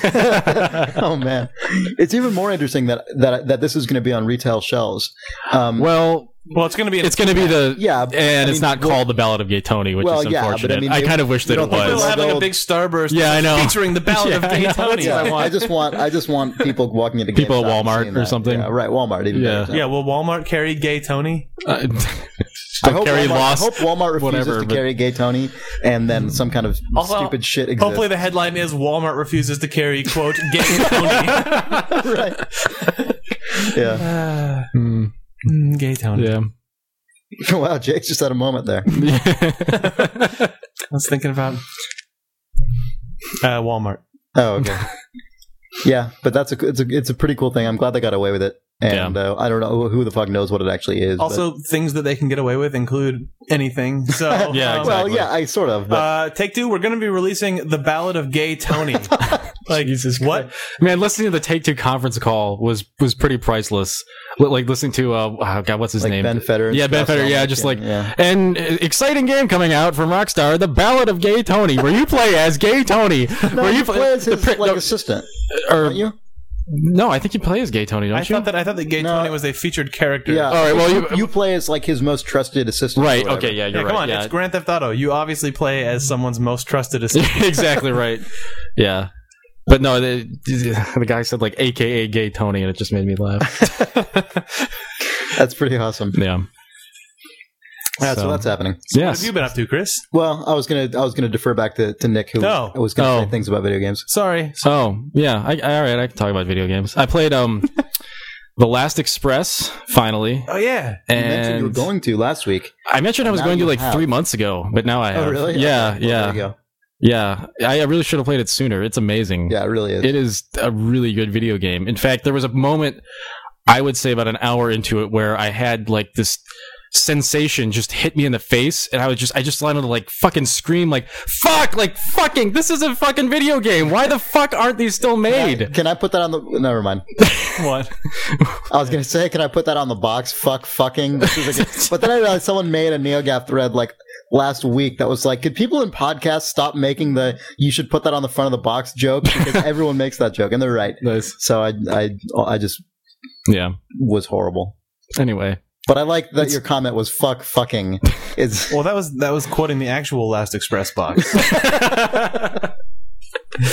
[SPEAKER 5] Oh man, it's even more interesting that this is going to be on retail shelves.
[SPEAKER 6] Well,
[SPEAKER 4] Well, it's going to be...
[SPEAKER 6] it's going to be the...
[SPEAKER 5] Yeah,
[SPEAKER 6] And
[SPEAKER 5] I
[SPEAKER 6] it's
[SPEAKER 5] mean,
[SPEAKER 6] not called the Ballad of Gay Tony, which
[SPEAKER 5] Well,
[SPEAKER 6] is
[SPEAKER 5] yeah, but
[SPEAKER 6] unfortunate.
[SPEAKER 5] I mean,
[SPEAKER 6] I kind of wish that
[SPEAKER 5] you
[SPEAKER 6] it
[SPEAKER 5] don't think
[SPEAKER 4] We'll
[SPEAKER 6] was.
[SPEAKER 4] have like a big starburst
[SPEAKER 6] Yeah, I know.
[SPEAKER 4] featuring the Ballad of
[SPEAKER 6] Yeah, I
[SPEAKER 4] Gay
[SPEAKER 6] know.
[SPEAKER 4] Tony.
[SPEAKER 6] That's what
[SPEAKER 5] I just want people walking into
[SPEAKER 6] People at
[SPEAKER 5] GameStop and
[SPEAKER 6] Walmart
[SPEAKER 5] seeing
[SPEAKER 6] or
[SPEAKER 5] that.
[SPEAKER 6] something.
[SPEAKER 5] Yeah, right, Walmart. Even
[SPEAKER 6] Yeah.
[SPEAKER 5] better.
[SPEAKER 4] Yeah, will Walmart carry Gay Tony?
[SPEAKER 5] I hope
[SPEAKER 6] carry
[SPEAKER 5] Walmart,
[SPEAKER 6] Lost,
[SPEAKER 5] I hope Walmart refuses
[SPEAKER 6] whatever,
[SPEAKER 5] to
[SPEAKER 6] but-
[SPEAKER 5] carry Gay Tony, and then some kind of
[SPEAKER 4] Also,
[SPEAKER 5] stupid shit exists.
[SPEAKER 4] Hopefully the headline is Walmart refuses to carry, quote, Gay Tony.
[SPEAKER 5] Right. Yeah.
[SPEAKER 4] Gay Tony.
[SPEAKER 6] Yeah.
[SPEAKER 5] Wow, Jake's just had a moment there.
[SPEAKER 4] I was thinking about Walmart.
[SPEAKER 5] Oh, okay. Yeah, but it's a pretty cool thing. I'm glad they got away with it. And I don't know who the fuck knows what it actually is.
[SPEAKER 4] Also, things that they can get away with include anything. So,
[SPEAKER 6] Yeah, exactly.
[SPEAKER 5] well, yeah, I sort of. But
[SPEAKER 4] Take-Two, we're going to be releasing The Ballad of Gay Tony. Like,
[SPEAKER 6] Jesus
[SPEAKER 4] what?
[SPEAKER 6] Christ. Man, listening to the Take-Two conference call was pretty priceless. Like listening to God, what's his
[SPEAKER 5] like
[SPEAKER 6] name?
[SPEAKER 5] Ben Feder.
[SPEAKER 6] Yeah, Ben Feder. Yeah, just like an exciting game coming out from Rockstar, The Ballad of Gay Tony, where you play as Gay Tony.
[SPEAKER 5] No,
[SPEAKER 6] where
[SPEAKER 5] you play as his
[SPEAKER 6] no,
[SPEAKER 5] assistant,
[SPEAKER 6] or
[SPEAKER 5] don't you?
[SPEAKER 6] no, I think you play as Gay Tony, don't
[SPEAKER 4] I
[SPEAKER 6] you?
[SPEAKER 4] thought that Gay
[SPEAKER 5] No.
[SPEAKER 4] Tony was a featured character.
[SPEAKER 5] Yeah.
[SPEAKER 6] All right, well,
[SPEAKER 5] you play as like his most trusted assistant. or
[SPEAKER 6] right.
[SPEAKER 5] whatever.
[SPEAKER 6] Okay. Yeah,
[SPEAKER 4] Yeah,
[SPEAKER 6] you're
[SPEAKER 4] come
[SPEAKER 6] right.
[SPEAKER 4] on,
[SPEAKER 6] Yeah.
[SPEAKER 4] it's Grand Theft Auto. You obviously play as someone's most trusted assistant.
[SPEAKER 6] Exactly right. Yeah. But no, the guy said like AKA Gay Tony, and it just made me laugh.
[SPEAKER 5] That's pretty awesome.
[SPEAKER 6] Yeah.
[SPEAKER 5] Yeah, so that's happening.
[SPEAKER 4] What
[SPEAKER 6] Yes.
[SPEAKER 4] have you been up to, Chris?
[SPEAKER 5] Well, I was gonna defer back to Nick, who
[SPEAKER 4] No.
[SPEAKER 5] was gonna
[SPEAKER 6] Oh.
[SPEAKER 5] say things about video games.
[SPEAKER 4] Sorry.
[SPEAKER 6] Oh, yeah. All right, I can talk about video games. I played The Last Express finally.
[SPEAKER 4] Oh, yeah.
[SPEAKER 5] You mentioned you were
[SPEAKER 6] And
[SPEAKER 5] going to last week.
[SPEAKER 6] I mentioned I was
[SPEAKER 5] Now
[SPEAKER 6] going to
[SPEAKER 5] you
[SPEAKER 6] like
[SPEAKER 5] have.
[SPEAKER 6] 3 months ago, but now I have.
[SPEAKER 5] Oh, really?
[SPEAKER 6] Yeah,
[SPEAKER 5] Okay. Well,
[SPEAKER 6] yeah.
[SPEAKER 5] there you go.
[SPEAKER 6] Yeah. I really should have played it sooner. It's amazing.
[SPEAKER 5] Yeah, it really is.
[SPEAKER 6] It is a really good video game. In fact, there was a moment, I would say about an hour into it, where I had like this sensation just hit me in the face, and I just wanted to like fucking scream like, fuck, like fucking, this is a fucking video game. Why the fuck aren't these still made?
[SPEAKER 5] Can I put that on the? Never mind.
[SPEAKER 4] What?
[SPEAKER 5] I was gonna say, can I put that on the box? Fucking. This is a good- but then I realized someone made a NeoGAF thread like last week that was like, could people in podcasts stop making the "you should put that on the front of the box" joke, because everyone makes that joke, and they're right.
[SPEAKER 6] Nice.
[SPEAKER 5] So I just
[SPEAKER 6] Yeah.
[SPEAKER 5] was horrible.
[SPEAKER 6] Anyway.
[SPEAKER 5] But I like that your comment was fucking. Is
[SPEAKER 4] Well, that was quoting the actual Last Express box.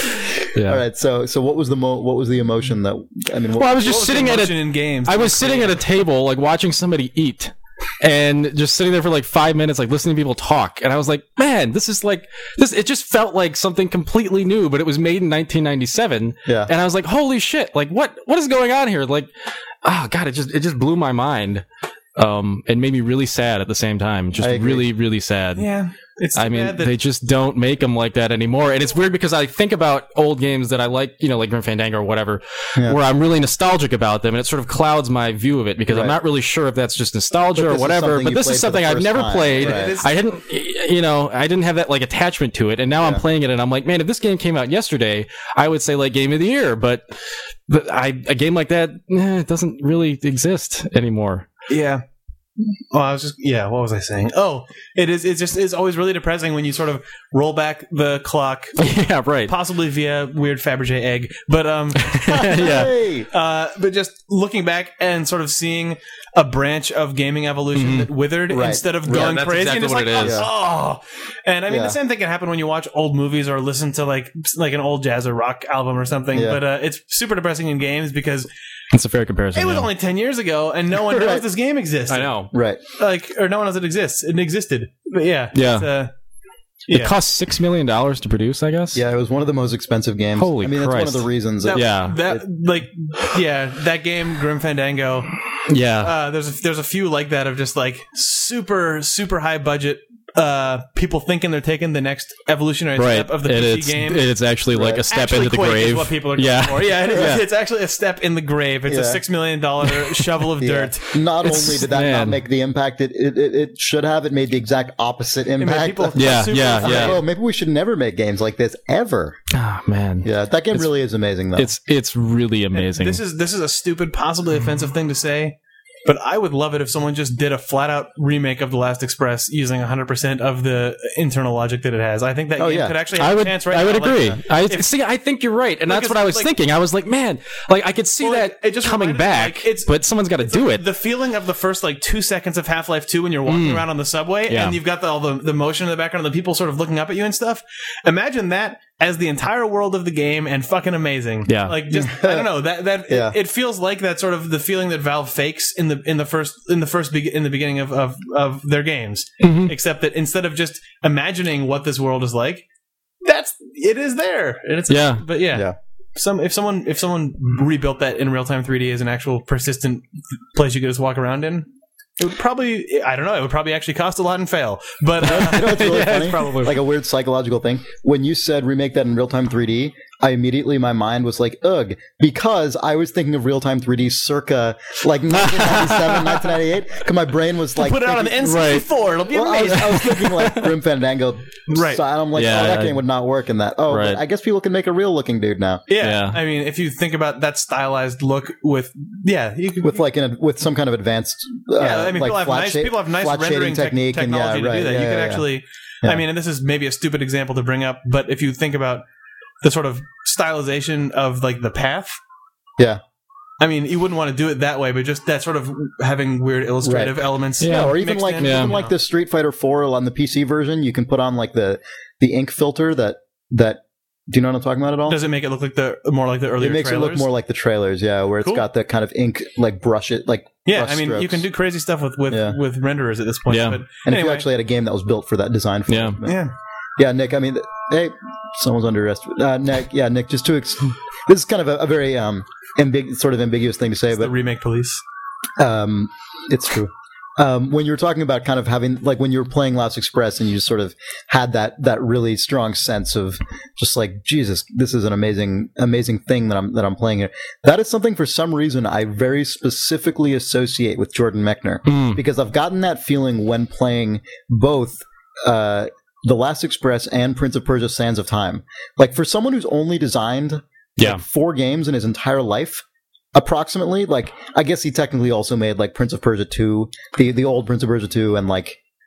[SPEAKER 6] Yeah.
[SPEAKER 5] All right. So what was the emotion that I mean?
[SPEAKER 6] Well, I was just sitting at
[SPEAKER 4] in games.
[SPEAKER 6] I was sitting at a table, like watching somebody eat, and just sitting there for like 5 minutes, like listening to people talk. And I was like, man, this is like this. It just felt like something completely new, but it was made in 1997.
[SPEAKER 5] Yeah.
[SPEAKER 6] And I was like, holy shit! Like, what is going on here? Like, oh god, it just blew my mind. And made me really sad at the same time. Just really, really sad.
[SPEAKER 4] Yeah.
[SPEAKER 6] I mean, they just don't make them like that anymore. And it's weird because I think about old games that I like, like Grim Fandango or whatever, where I'm really nostalgic about them, and it sort of clouds my view of it because I'm not really sure if that's just nostalgia or whatever. But this is something I've never played. Right. I didn't have that like attachment to it, and now I'm playing it, and I'm like, man, if this game came out yesterday, I would say like game of the year. But a game like that, it doesn't really exist anymore.
[SPEAKER 4] Yeah. Well, what was I saying? Oh, it's always really depressing when you sort of roll back the clock.
[SPEAKER 6] Yeah, right.
[SPEAKER 4] Possibly via weird Fabergé egg. But, but just looking back and sort of seeing a branch of gaming evolution that withered instead of going crazy.
[SPEAKER 6] Exactly
[SPEAKER 4] and it's
[SPEAKER 6] what
[SPEAKER 4] like,
[SPEAKER 6] it is.
[SPEAKER 4] oh. And I mean, the same thing can happen when you watch old movies or listen to like an old jazz or rock album or something. Yeah. But it's super depressing in games because
[SPEAKER 6] it's a fair comparison.
[SPEAKER 4] It was only 10 years ago, and no one knows this game exists.
[SPEAKER 6] I know.
[SPEAKER 5] Right.
[SPEAKER 4] Or no one knows it exists. It existed. But yeah.
[SPEAKER 6] Yeah. It cost $6 million to produce, I guess.
[SPEAKER 5] Yeah, it was one of the most expensive games.
[SPEAKER 6] Holy Christ.
[SPEAKER 5] That's one of the reasons.
[SPEAKER 4] That game, Grim Fandango.
[SPEAKER 6] Yeah.
[SPEAKER 4] There's a few like that of just like super, super high budget people thinking they're taking the next evolutionary step of the PC game.
[SPEAKER 6] It's actually like a step into the grave.
[SPEAKER 4] Is what people are going for. It's actually a step in the grave. It's a $6 million shovel of dirt.
[SPEAKER 5] Not only did that not make the impact it should have, it made the exact opposite impact.
[SPEAKER 6] Yeah.
[SPEAKER 5] Maybe we should never make games like this ever.
[SPEAKER 6] Oh man.
[SPEAKER 5] Yeah, that game really is amazing though.
[SPEAKER 6] It's really amazing.
[SPEAKER 4] And this is a stupid, possibly offensive thing to say. But I would love it if someone just did a flat-out remake of The Last Express using 100% of the internal logic that it has. I think that game could actually have a chance right now.
[SPEAKER 6] I would agree. I think you're right. And that's what I was thinking. I was like, man, like I could see that coming back, but someone's got to do it.
[SPEAKER 4] The feeling of the first 2 seconds of Half-Life 2 when you're walking around on the subway and you've got all the motion in the background of the people sort of looking up at you and stuff. Imagine that as the entire world of the game and fucking amazing.
[SPEAKER 6] Yeah.
[SPEAKER 4] I don't know, it feels like that sort of the feeling that Valve fakes in the beginning of their games. Mm-hmm. Except that instead of just imagining what this world is like, it is there. And it's if someone rebuilt that in real-time 3D as an actual persistent place you could just walk around in, it would probably, I don't know, it would probably actually cost a lot and fail. But
[SPEAKER 5] it's really funny? It's probably like a weird psychological thing. When you said remake that in real-time 3D, my mind was like, ugh, because I was thinking of real-time 3D circa 1997, 1998. Because my brain was like,
[SPEAKER 4] put it out on the N64, it'll be amazing.
[SPEAKER 5] I was thinking like Grim Fandango style. I'm like, that game would not work in that. Oh, but I guess people can make a real-looking dude now.
[SPEAKER 4] Yeah. I mean, if you think about that stylized look with
[SPEAKER 5] some kind of advanced
[SPEAKER 4] people have nice rendering technology to do that. You could actually, I mean, and this is maybe a stupid example to bring up, but if you think about the sort of stylization of the path.
[SPEAKER 5] Yeah.
[SPEAKER 4] I mean, you wouldn't want to do it that way, but just that sort of having weird illustrative elements.
[SPEAKER 5] Yeah, or even like the Street Fighter 4 on the PC version, you can put on the ink filter that do you know what I'm talking about at all?
[SPEAKER 4] Does it make it look more like the earlier trailers? It makes it look
[SPEAKER 5] more like the trailers, where it's got the kind of ink brush it brush strokes.
[SPEAKER 4] You can do crazy stuff with renderers at this point.
[SPEAKER 5] Yeah.
[SPEAKER 4] But
[SPEAKER 5] and if you actually had a game that was built for that design Yeah, Nick, I mean, hey, someone's under arrest. Nick, just this is kind of a very ambiguous thing to say, but
[SPEAKER 4] the remake police.
[SPEAKER 5] It's true. When you were talking about kind of having, when you were playing Last Express and you just sort of had that really strong sense of just Jesus, this is an amazing thing that I'm playing here. That is something for some reason I very specifically associate with Jordan Mechner because I've gotten that feeling when playing both, The Last Express and Prince of Persia: Sands of Time. For someone who's only designed 4 games in his entire life, approximately, I guess he technically also made Prince of Persia 2, the old Prince of Persia 2, and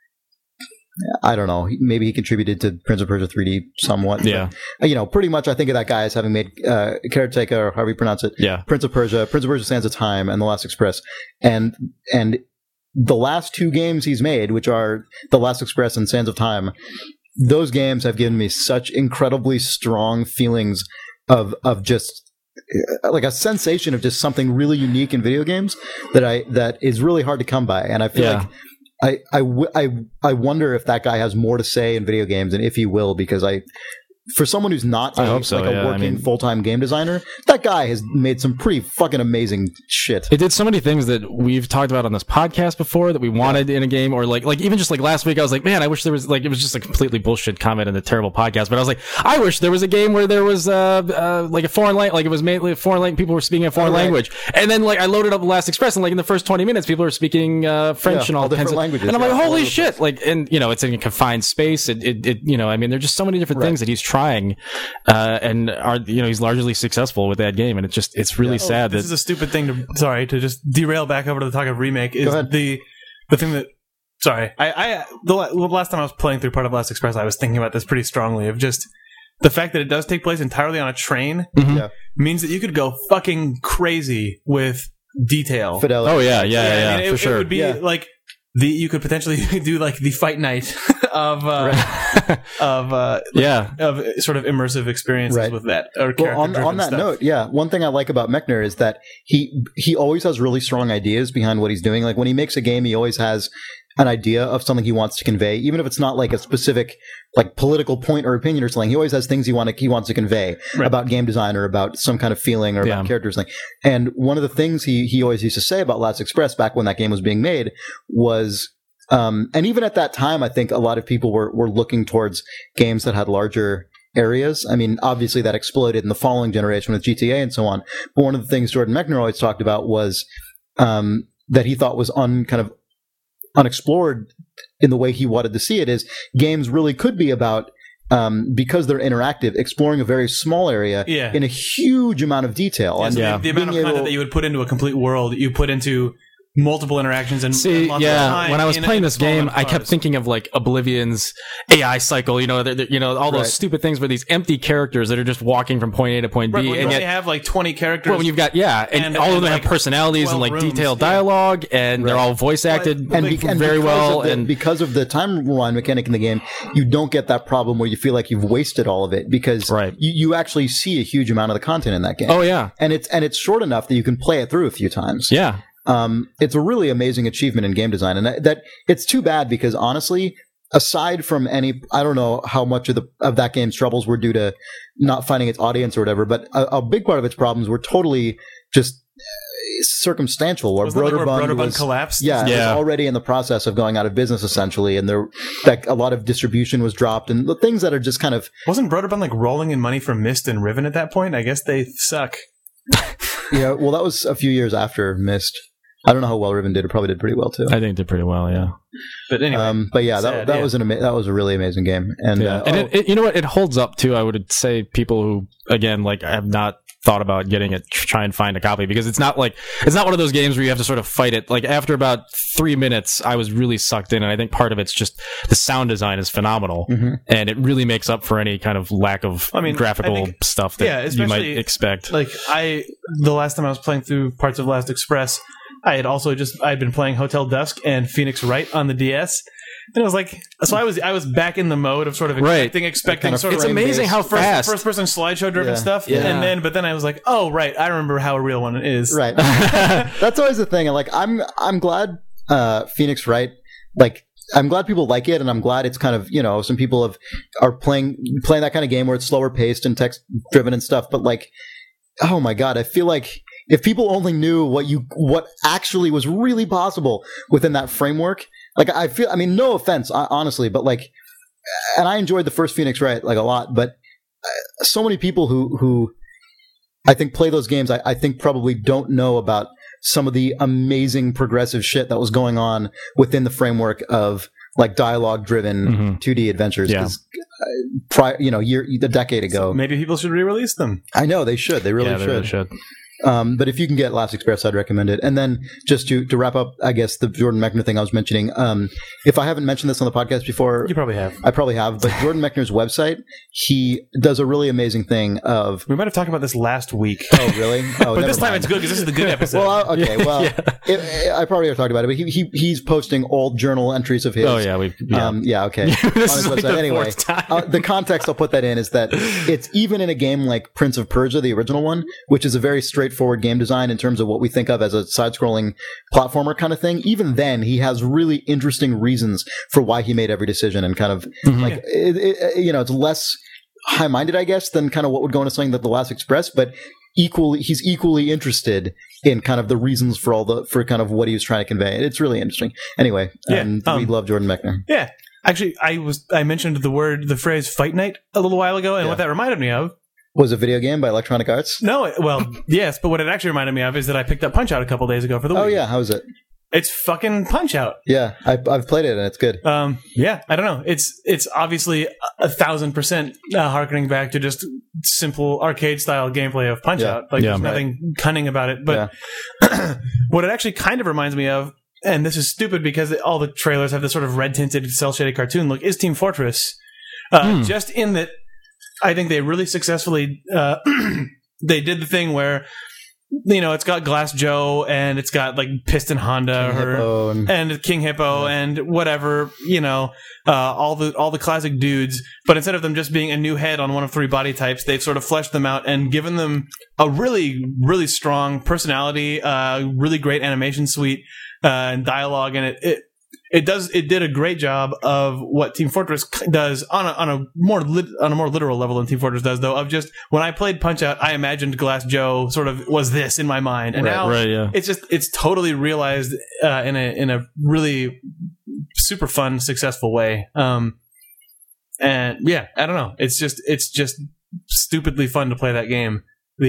[SPEAKER 5] I don't know, maybe he contributed to Prince of Persia 3D somewhat.
[SPEAKER 6] Yeah.
[SPEAKER 5] But, pretty much I think of that guy as having made Karateka, or however you pronounce it, Prince of Persia, Sands of Time, and The Last Express. And the last 2 games he's made, which are The Last Express and Sands of Time, those games have given me such incredibly strong feelings of just like a sensation of just something really unique in video games that is really hard to come by. And I feel like I wonder if that guy has more to say in video games and if he will, because for someone who's not a working full-time game designer, that guy has made some pretty fucking amazing shit.
[SPEAKER 6] It did so many things that we've talked about on this podcast before that we wanted in a game, or like even just like last week, I was like, man, I wish there was like, it was just a completely bullshit comment in a terrible podcast, but I was like, I wish there was a game where there was like a foreign language, like it was mainly a foreign language, people were speaking a foreign language, and then like I loaded up Last Express, and like in the first 20 minutes, people were speaking French and all
[SPEAKER 5] different languages,
[SPEAKER 6] and I'm like, holy shit! Like, and you know, it's in a confined space. It you know, I mean, there's just so many different things that he's trying, and he's largely successful with that game, and it's really sad.
[SPEAKER 4] This is a stupid thing to just derail back over to the talk of remake. Is the thing that the last time I was playing through part of Last Express, I was thinking about this pretty strongly of just the fact that it does take place entirely on a train means that you could go fucking crazy with detail.
[SPEAKER 5] Fidelity.
[SPEAKER 6] Oh yeah,
[SPEAKER 4] I mean,
[SPEAKER 6] for sure.
[SPEAKER 4] It would be like you could potentially do like the fight night of sort of immersive experiences with that. Or
[SPEAKER 5] on that note, one thing I like about Mechner is that he always has really strong ideas behind what he's doing. Like when he makes a game, he always has an idea of something he wants to convey, even if it's not like a specific like political point or opinion or something. He always has things he wants to convey about game design or about some kind of feeling or about characters. And one of the things he always used to say about Last Express back when that game was being made was, and even at that time, I think a lot of people were looking towards games that had larger areas. I mean, obviously that exploded in the following generation with GTA and so on. But one of the things Jordan Mechner always talked about was that he thought was unexplored in the way he wanted to see it is games really could be about, because they're interactive, exploring a very small area in a huge amount of detail.
[SPEAKER 4] Yeah, and the amount of content that you would put into a complete world, you put into multiple interactions and lots of time.
[SPEAKER 6] When I was playing this game, I kept thinking of like Oblivion's AI cycle, all those stupid things where these empty characters that are just walking from point A to point B,
[SPEAKER 4] and yet have like 20 characters.
[SPEAKER 6] Well, when you've got and all of them have personalities and like detailed dialogue, and they're all voice acted very well.
[SPEAKER 5] And because of the time rewind mechanic in the game, you don't get that problem where you feel like you've wasted all of it because you actually see a huge amount of the content in that game.
[SPEAKER 6] Oh yeah, and
[SPEAKER 5] it's short enough that you can play it through a few times.
[SPEAKER 6] Yeah.
[SPEAKER 5] It's a really amazing achievement in game design, and that it's too bad because honestly, aside from I don't know how much of that game's troubles were due to not finding its audience or whatever, but a big part of its problems were totally just circumstantial. Or
[SPEAKER 4] Broderbund collapsed.
[SPEAKER 5] Yeah, it was already in the process of going out of business essentially, and a lot of distribution was dropped, and the things that are just kind of
[SPEAKER 4] wasn't Broderbund like rolling in money from Myst and Riven at that point? I guess they suck.
[SPEAKER 5] Yeah, well, that was a few years after Myst. I don't know how well Riven did. It probably did pretty well too.
[SPEAKER 6] I think it did pretty well, yeah.
[SPEAKER 4] But anyway,
[SPEAKER 5] that was a really amazing game, and
[SPEAKER 6] it you know what, it holds up too. I would say people who again like have not thought about getting it, try and find a copy, because it's not one of those games where you have to sort of fight it. Like after about 3 minutes, I was really sucked in, and I think part of it's just the sound design is phenomenal, and it really makes up for any kind of lack of graphical stuff that you might expect.
[SPEAKER 4] Like the last time I was playing through parts of Last Express, I'd been playing Hotel Dusk and Phoenix Wright on the DS. And it was like, so I was back in the mode of sort of expecting sort of.
[SPEAKER 6] It's amazing how fast
[SPEAKER 4] first person slideshow driven stuff, and but then I was like, oh right, I remember how a real one is.
[SPEAKER 5] Right, that's always the thing. Like I'm glad Phoenix Wright, like I'm glad people like it, and I'm glad it's kind of some people are playing that kind of game where it's slower paced and text driven and stuff. But like, oh my god, I feel like if people only knew what actually was really possible within that framework. Like I mean, no offense, honestly, but like, and I enjoyed the first Phoenix Wright like a lot, but so many people who I think play those games, I think probably don't know about some of the amazing progressive shit that was going on within the framework of like dialogue-driven 2D adventures.
[SPEAKER 6] Yeah.
[SPEAKER 5] A decade ago.
[SPEAKER 4] So maybe people should re-release them.
[SPEAKER 5] I know they should. They really should.
[SPEAKER 6] Really should.
[SPEAKER 5] But if you can get Last Express, I'd recommend it. And then just to wrap up, I guess the Jordan Mechner thing I was mentioning. If I haven't mentioned this on the podcast before,
[SPEAKER 4] You probably have.
[SPEAKER 5] I probably have. But Jordan Mechner's website, he does a really amazing thing of.
[SPEAKER 4] We might have talked about this last week.
[SPEAKER 5] Oh, really? Oh,
[SPEAKER 4] But this time it's good because this is the good episode.
[SPEAKER 5] Well, okay. Well, I probably have talked about it, but he's posting old journal entries of his.
[SPEAKER 6] Oh yeah,
[SPEAKER 5] okay.
[SPEAKER 6] This
[SPEAKER 5] On his
[SPEAKER 6] is like
[SPEAKER 5] website.
[SPEAKER 6] the
[SPEAKER 5] Anyway,
[SPEAKER 6] fourth time.
[SPEAKER 5] the context I'll put that in is that it's even in a game like Prince of Persia, the original one, which is a very straightforward game design in terms of what we think of as a side-scrolling platformer kind of thing. Even then, he has really interesting reasons for why he made every decision, and kind of it's less high-minded, I guess, than kind of what would go into something like The Last Express, but he's equally interested in kind of the reasons for kind of what he was trying to convey. It's really interesting. Anyway, we love Jordan Mechner.
[SPEAKER 4] Yeah. Actually, I mentioned the phrase Fight Night a little while ago, and what that reminded me of
[SPEAKER 5] was a video game by Electronic Arts.
[SPEAKER 4] No, yes, but what it actually reminded me of is that I picked up Punch-Out a couple days ago for the week.
[SPEAKER 5] Oh yeah, how is it?
[SPEAKER 4] It's fucking Punch-Out.
[SPEAKER 5] Yeah, I've played it and it's good.
[SPEAKER 4] Yeah, I don't know. It's obviously 1,000% harkening back to just simple arcade style gameplay of Punch-Out. There's nothing cunning about it. But what it actually kind of reminds me of, and this is stupid because all the trailers have this sort of red tinted, cel shaded cartoon look, is Team Fortress. Just in that, I think they really successfully they did the thing where it's got Glass Joe and it's got like Piston Honda and King Hippo and whatever, all the classic dudes, but instead of them just being a new head on one of three body types, they've sort of fleshed them out and given them a really, really strong personality, really great animation suite and dialogue, and it did a great job of what Team Fortress does on a more literal level than Team Fortress does, though. Of just when I played Punch-Out, I imagined Glass Joe sort of was this in my mind, and now it's totally realized in a really super fun, successful way. And yeah, I don't know. It's just stupidly fun to play that game.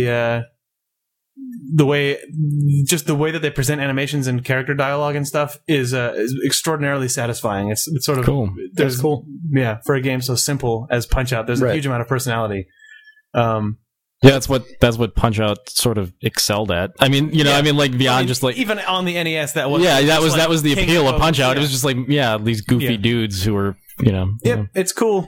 [SPEAKER 4] The way that they present animations and character dialogue and stuff is extraordinarily satisfying. It's sort of
[SPEAKER 6] cool.
[SPEAKER 5] That's cool.
[SPEAKER 4] Yeah, for a game so simple as Punch-Out, there's a huge amount of personality.
[SPEAKER 6] That's what Punch-Out sort of excelled at. I mean, beyond just like
[SPEAKER 4] even on the NES, that was
[SPEAKER 6] that was the appeal of Punch-Out. Yeah. It was just like these goofy dudes who were
[SPEAKER 4] it's cool.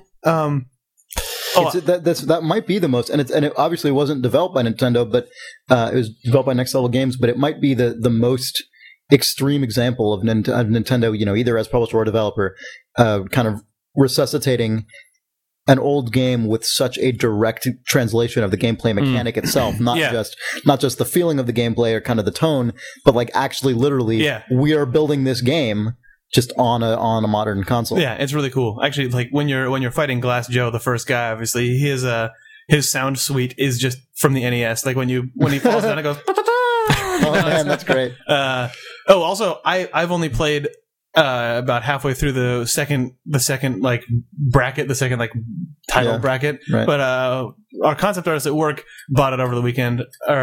[SPEAKER 5] That might be the most, and it obviously wasn't developed by Nintendo, but it was developed by Next Level Games. But it might be the most extreme example of Nintendo, either as publisher or developer, kind of resuscitating an old game with such a direct translation of the gameplay mechanic itself, not just the feeling of the gameplay or kind of the tone, but like actually, literally, we are building this game just on a modern console.
[SPEAKER 4] Yeah, it's really cool. Actually, like when you're fighting Glass Joe, the first guy, obviously his sound suite is just from the NES. Like when he falls down, it goes.
[SPEAKER 5] Oh man, that's great.
[SPEAKER 4] Also, I've only played about halfway through the second like bracket, the second like title bracket. Right. But our concept artist at work bought it over the weekend,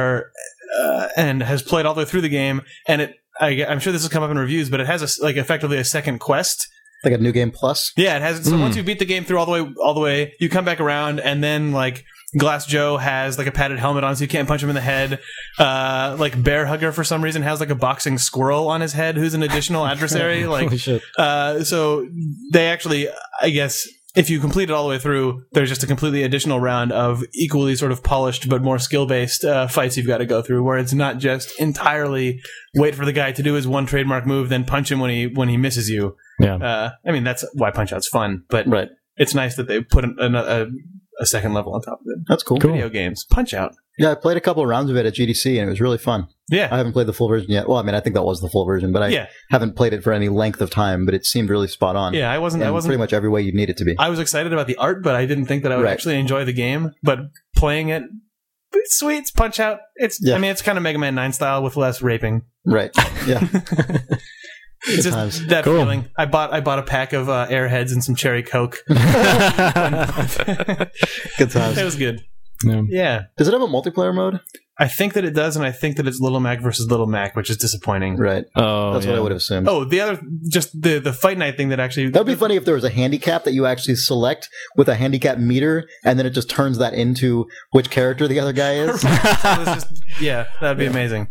[SPEAKER 4] and has played all the way through the game, and I'm sure this has come up in reviews, but it has effectively a second quest,
[SPEAKER 5] like a New Game Plus.
[SPEAKER 4] Yeah, it has. So once you beat the game through all the way, you come back around, and then like Glass Joe has like a padded helmet on, so you can't punch him in the head. Like Bear Hugger for some reason has like a boxing squirrel on his head, who's an additional adversary. Like, holy shit. So they actually, I guess, if you complete it all the way through, there's just a completely additional round of equally sort of polished but more skill-based fights you've got to go through, where it's not just entirely wait for the guy to do his one trademark move, then punch him when he misses you. Yeah. I mean, that's why Punch-Out's fun, but it's nice that they put a second level on top of it.
[SPEAKER 5] That's cool.
[SPEAKER 4] Video games. Punch-Out.
[SPEAKER 5] Yeah, I played a couple of rounds of it at GDC, and it was really fun.
[SPEAKER 4] Yeah.
[SPEAKER 5] I haven't played the full version yet. Well, I mean, I think that was the full version, but I haven't played it for any length of time, but it seemed really spot on.
[SPEAKER 4] Yeah, I wasn't
[SPEAKER 5] pretty much every way you need it to be.
[SPEAKER 4] I was excited about the art, but I didn't think that I would actually enjoy the game. But playing it, it's sweet. It's Punch-Out. I mean, it's kind of Mega Man 9 style with less raping.
[SPEAKER 5] Right. Yeah.
[SPEAKER 4] It's just that feeling. I bought a pack of Airheads and some cherry Coke.
[SPEAKER 5] Good times.
[SPEAKER 4] It was good.
[SPEAKER 5] Yeah. Does it have a multiplayer mode?
[SPEAKER 4] I think that it does, and I think that it's Little Mac versus Little Mac, which is disappointing.
[SPEAKER 5] Right.
[SPEAKER 6] Oh,
[SPEAKER 5] That's what I would have assumed.
[SPEAKER 4] Oh, the other, just the Fight Night thing that actually...
[SPEAKER 5] That would be funny if there was a handicap that you actually select with a handicap meter, and then it just turns that into which character the other guy is.
[SPEAKER 4] Yeah, that'd be amazing.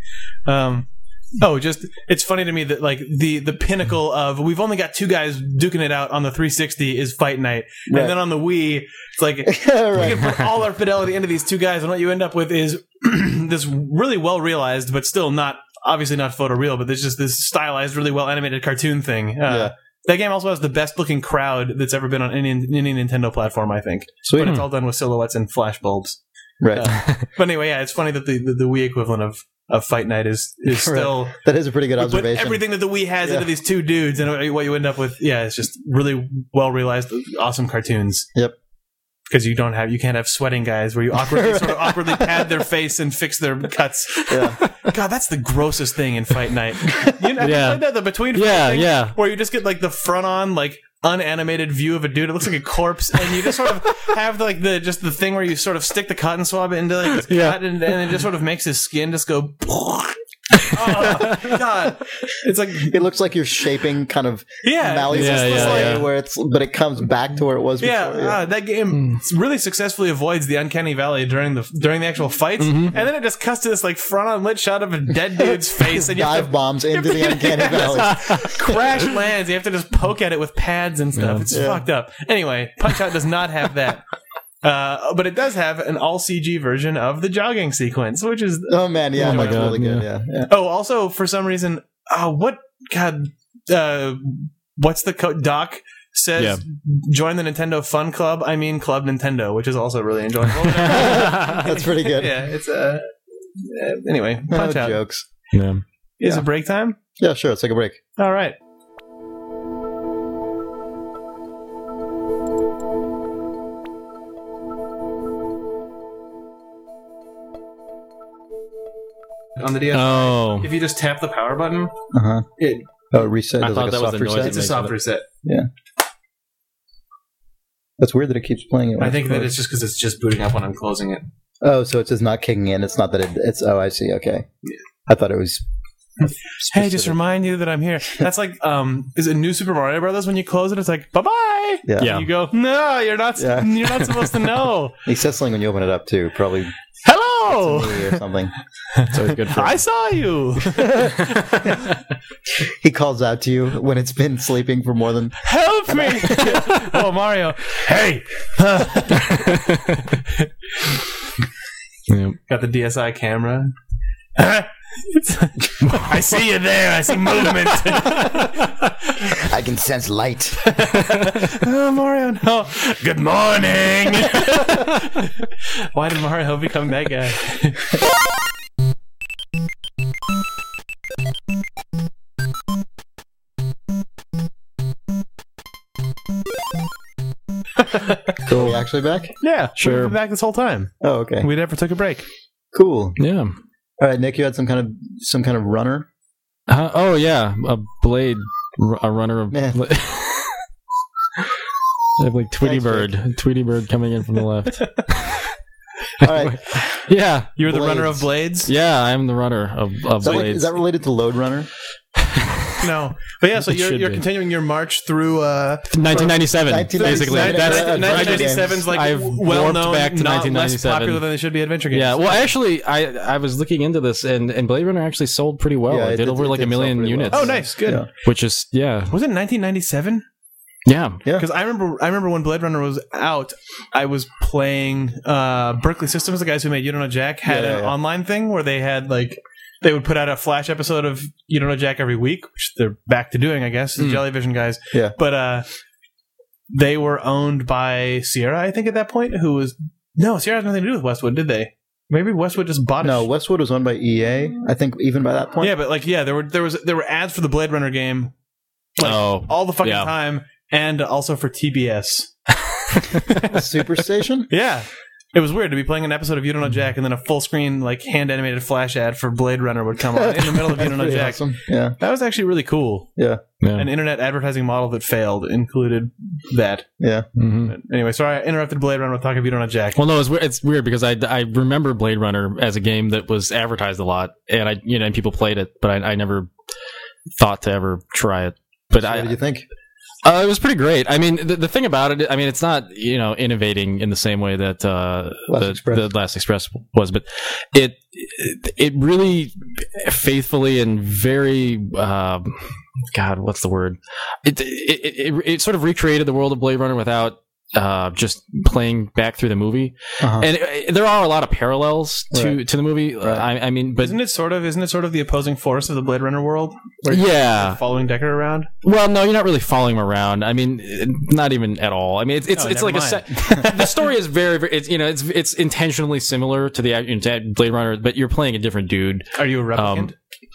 [SPEAKER 4] It's funny to me that like the pinnacle of we've only got two guys duking it out on the 360 is Fight Night,
[SPEAKER 5] Right.
[SPEAKER 4] and then on the Wii, it's like we can put all our fidelity into these two guys, and what you end up with is this really well realized, but still not obviously not photoreal, but there's just this stylized, really well animated cartoon thing. That game also has the best looking crowd that's ever been on any Nintendo platform, I think.
[SPEAKER 5] Sweet.
[SPEAKER 4] But it's all done with silhouettes and flash bulbs.
[SPEAKER 5] Right.
[SPEAKER 4] But anyway, yeah, it's funny that the Wii equivalent of Fight Night is still...
[SPEAKER 5] Right. That is a pretty good observation.
[SPEAKER 4] Put everything that the Wii has into these two dudes, and what you end up with, it's just really well realized, awesome cartoons.
[SPEAKER 5] Yep.
[SPEAKER 4] Because you can't have sweating guys where you awkwardly pad their face and fix their cuts.
[SPEAKER 5] Yeah.
[SPEAKER 4] God, that's the grossest thing in Fight Night. You know, have you played that, the between fight thing, where you just get like the front on like unanimated view of a dude. It looks like a corpse, and you just sort of have like the thing where you sort of stick the cotton swab into like his cut, and it just sort of makes his skin just go. Oh God! It's like
[SPEAKER 5] it looks like you're shaping kind of but it comes back to where it was before.
[SPEAKER 4] That game really successfully avoids the uncanny valley during the actual fights, and then it just cuts to this like front on lit shot of a dead dude's face, and you
[SPEAKER 5] dive bombs into the uncanny valley.
[SPEAKER 4] Crash lands. You have to just poke at it with pads and stuff. It's fucked up. Anyway, Punch-Out does not have that. But it does have an all CG version of the jogging sequence, which is
[SPEAKER 5] really good. Yeah.
[SPEAKER 4] Oh, also for some reason, what's the code? Doc says join the Nintendo Fun Club. I mean Club Nintendo, which is also really enjoyable.
[SPEAKER 5] That's pretty good.
[SPEAKER 4] Yeah, it's anyway. Punch-Out
[SPEAKER 5] jokes.
[SPEAKER 6] Yeah.
[SPEAKER 4] Is it break time?
[SPEAKER 5] Yeah, sure. Let's take a break.
[SPEAKER 4] All right. On the DS, if you just tap the power button, it
[SPEAKER 5] reset.
[SPEAKER 6] I thought that was a noise.
[SPEAKER 4] It's a soft reset.
[SPEAKER 5] Yeah, that's weird that it keeps playing it.
[SPEAKER 4] I think that it's just because it's just booting up when I'm closing it.
[SPEAKER 5] Oh, so it's just not kicking in. It's not that it's. Oh, I see. Okay, I thought it was.
[SPEAKER 4] Hey, just remind you that I'm here. That's like, is it New Super Mario Brothers? When you close it, it's like, bye-bye.
[SPEAKER 5] Yeah.
[SPEAKER 4] You go, no, you're not supposed to know.
[SPEAKER 5] He says something when you open it up, too. Probably.
[SPEAKER 4] Hello!
[SPEAKER 5] Or something.
[SPEAKER 6] So good for
[SPEAKER 4] I saw you.
[SPEAKER 5] He calls out to you when it's been sleeping for more than...
[SPEAKER 4] Help me! Oh, Mario. Hey! Got the DSi camera. I see you there. I see movement.
[SPEAKER 5] I can sense light.
[SPEAKER 4] Oh, Mario, no. Good morning. Why did Mario become that guy?
[SPEAKER 5] Cool. Are we actually back?
[SPEAKER 4] Yeah,
[SPEAKER 6] sure.
[SPEAKER 4] We've been back this whole time.
[SPEAKER 5] Oh, okay.
[SPEAKER 4] We never took a break.
[SPEAKER 5] Cool.
[SPEAKER 6] Yeah.
[SPEAKER 5] All right, Nick, you had some kind of runner.
[SPEAKER 6] A blade, a runner of.
[SPEAKER 5] Yeah.
[SPEAKER 6] I have like Tweety Bird coming in from the left.
[SPEAKER 5] All right.
[SPEAKER 6] Yeah,
[SPEAKER 4] you're the runner of blades.
[SPEAKER 6] Yeah, I'm the runner of blades.
[SPEAKER 5] Is that related to Lode Runner?
[SPEAKER 4] No, but yeah. So you're continuing your march through
[SPEAKER 6] 1997, basically.
[SPEAKER 4] That's 1997's like
[SPEAKER 6] I've
[SPEAKER 4] well known,
[SPEAKER 6] back to
[SPEAKER 4] not
[SPEAKER 6] 1997.
[SPEAKER 4] less popular than they should be adventure games.
[SPEAKER 6] Yeah, well, actually, I was looking into this, and Blade Runner actually sold pretty well.
[SPEAKER 5] Yeah,
[SPEAKER 6] it did over like 1 million units.
[SPEAKER 4] Oh, nice, good.
[SPEAKER 5] Yeah.
[SPEAKER 6] Which is
[SPEAKER 4] Was it 1997?
[SPEAKER 6] Yeah.
[SPEAKER 4] Because I remember when Blade Runner was out, I was playing Berkeley Systems. The guys who made You Don't Know Jack had an online thing where they had like. They would put out a Flash episode of You Don't Know Jack every week, which they're back to doing, I guess, the Jellyvision guys.
[SPEAKER 5] Yeah.
[SPEAKER 4] But they were owned by Sierra, I think, at that point, No, Sierra has nothing to do with Westwood, did they? Maybe Westwood just bought it.
[SPEAKER 5] No, Westwood was owned by EA, I think, even by that point.
[SPEAKER 4] Yeah, but there were ads for the Blade Runner game all the fucking time, and also for TBS.
[SPEAKER 5] Superstation?
[SPEAKER 4] Yeah. It was weird to be playing an episode of You Don't Know Jack, and then a full screen like hand animated flash ad for Blade Runner would come on in the middle of You Don't Know Jack.
[SPEAKER 5] Awesome. Yeah,
[SPEAKER 4] that was actually really cool.
[SPEAKER 5] Yeah.
[SPEAKER 4] An internet advertising model that failed included that.
[SPEAKER 5] Yeah.
[SPEAKER 4] Mm-hmm. Anyway, sorry I interrupted Blade Runner with talking of You Don't Know Jack.
[SPEAKER 6] Well, no, it's weird because I remember Blade Runner as a game that was advertised a lot, and and people played it, but I never thought to ever try it. But
[SPEAKER 5] what did you think?
[SPEAKER 6] It was pretty great. I mean, the thing about it, I mean, it's not innovating in the same way that the Last Express was, but it really faithfully and very God, what's the word? It sort of recreated the world of Blade Runner without just playing back through the movie, and there are a lot of parallels to the movie. I mean, but
[SPEAKER 4] isn't it sort of the opposing force of the Blade Runner world? Where
[SPEAKER 6] you're
[SPEAKER 4] following Deckard around.
[SPEAKER 6] Well, no, you're not really following him around. I mean, not even at all. I mean, it's like the story is very, very it's intentionally similar to the Blade Runner, but you're playing a different dude.
[SPEAKER 4] Are you a replicant?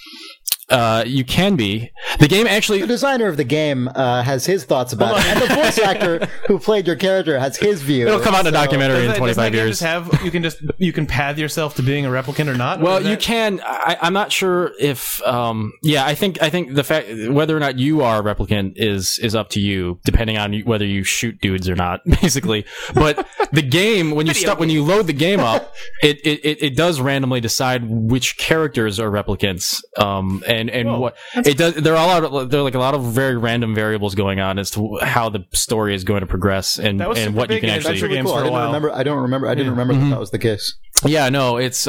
[SPEAKER 6] You can be. The game actually...
[SPEAKER 5] The designer of the game has his thoughts about it, and the voice actor who played your character has his view.
[SPEAKER 6] It'll come out in a documentary in 25 years.
[SPEAKER 4] You can path yourself to being a replicant or not?
[SPEAKER 6] Well, you can. I'm not sure if... I think the fact whether or not you are a replicant is up to you, depending on whether you shoot dudes or not, basically. But the game, when you load the game up, it does randomly decide which characters are replicants. And what it does, there are like a lot of very random variables going on as to how the story is going to progress and what you can actually.
[SPEAKER 5] Really cool. I didn't remember that that was the case.
[SPEAKER 6] Yeah, no, it's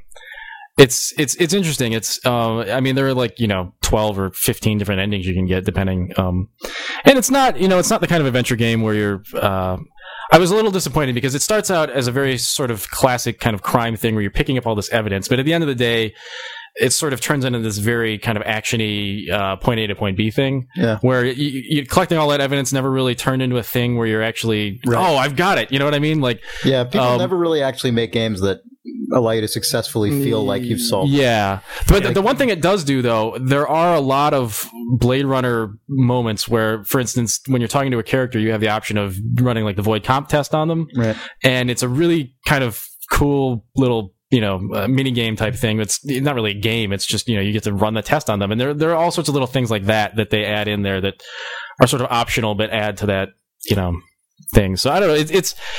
[SPEAKER 6] interesting. I mean, there are like 12 or 15 different endings you can get depending. And it's not the kind of adventure game where you're. I was a little disappointed because it starts out as a very sort of classic kind of crime thing where you're picking up all this evidence, but at the end of the day, it sort of turns into this very kind of actiony point A to point B thing, where you're collecting all that evidence never really turned into a thing where you're actually, oh, I've got it. You know what I mean? Like,
[SPEAKER 5] yeah, people never really actually make games that allow you to successfully feel like you've solved it.
[SPEAKER 6] Yeah. But the one thing it does do, though, there are a lot of Blade Runner moments where, for instance, when you're talking to a character, you have the option of running like the void comp test on them. Right. And it's a really kind of cool little mini game type thing. It's not really a game. It's just, you get to run the test on them. And there are all sorts of little things like that they add in there that are sort of optional, but add to that, thing. So I don't know.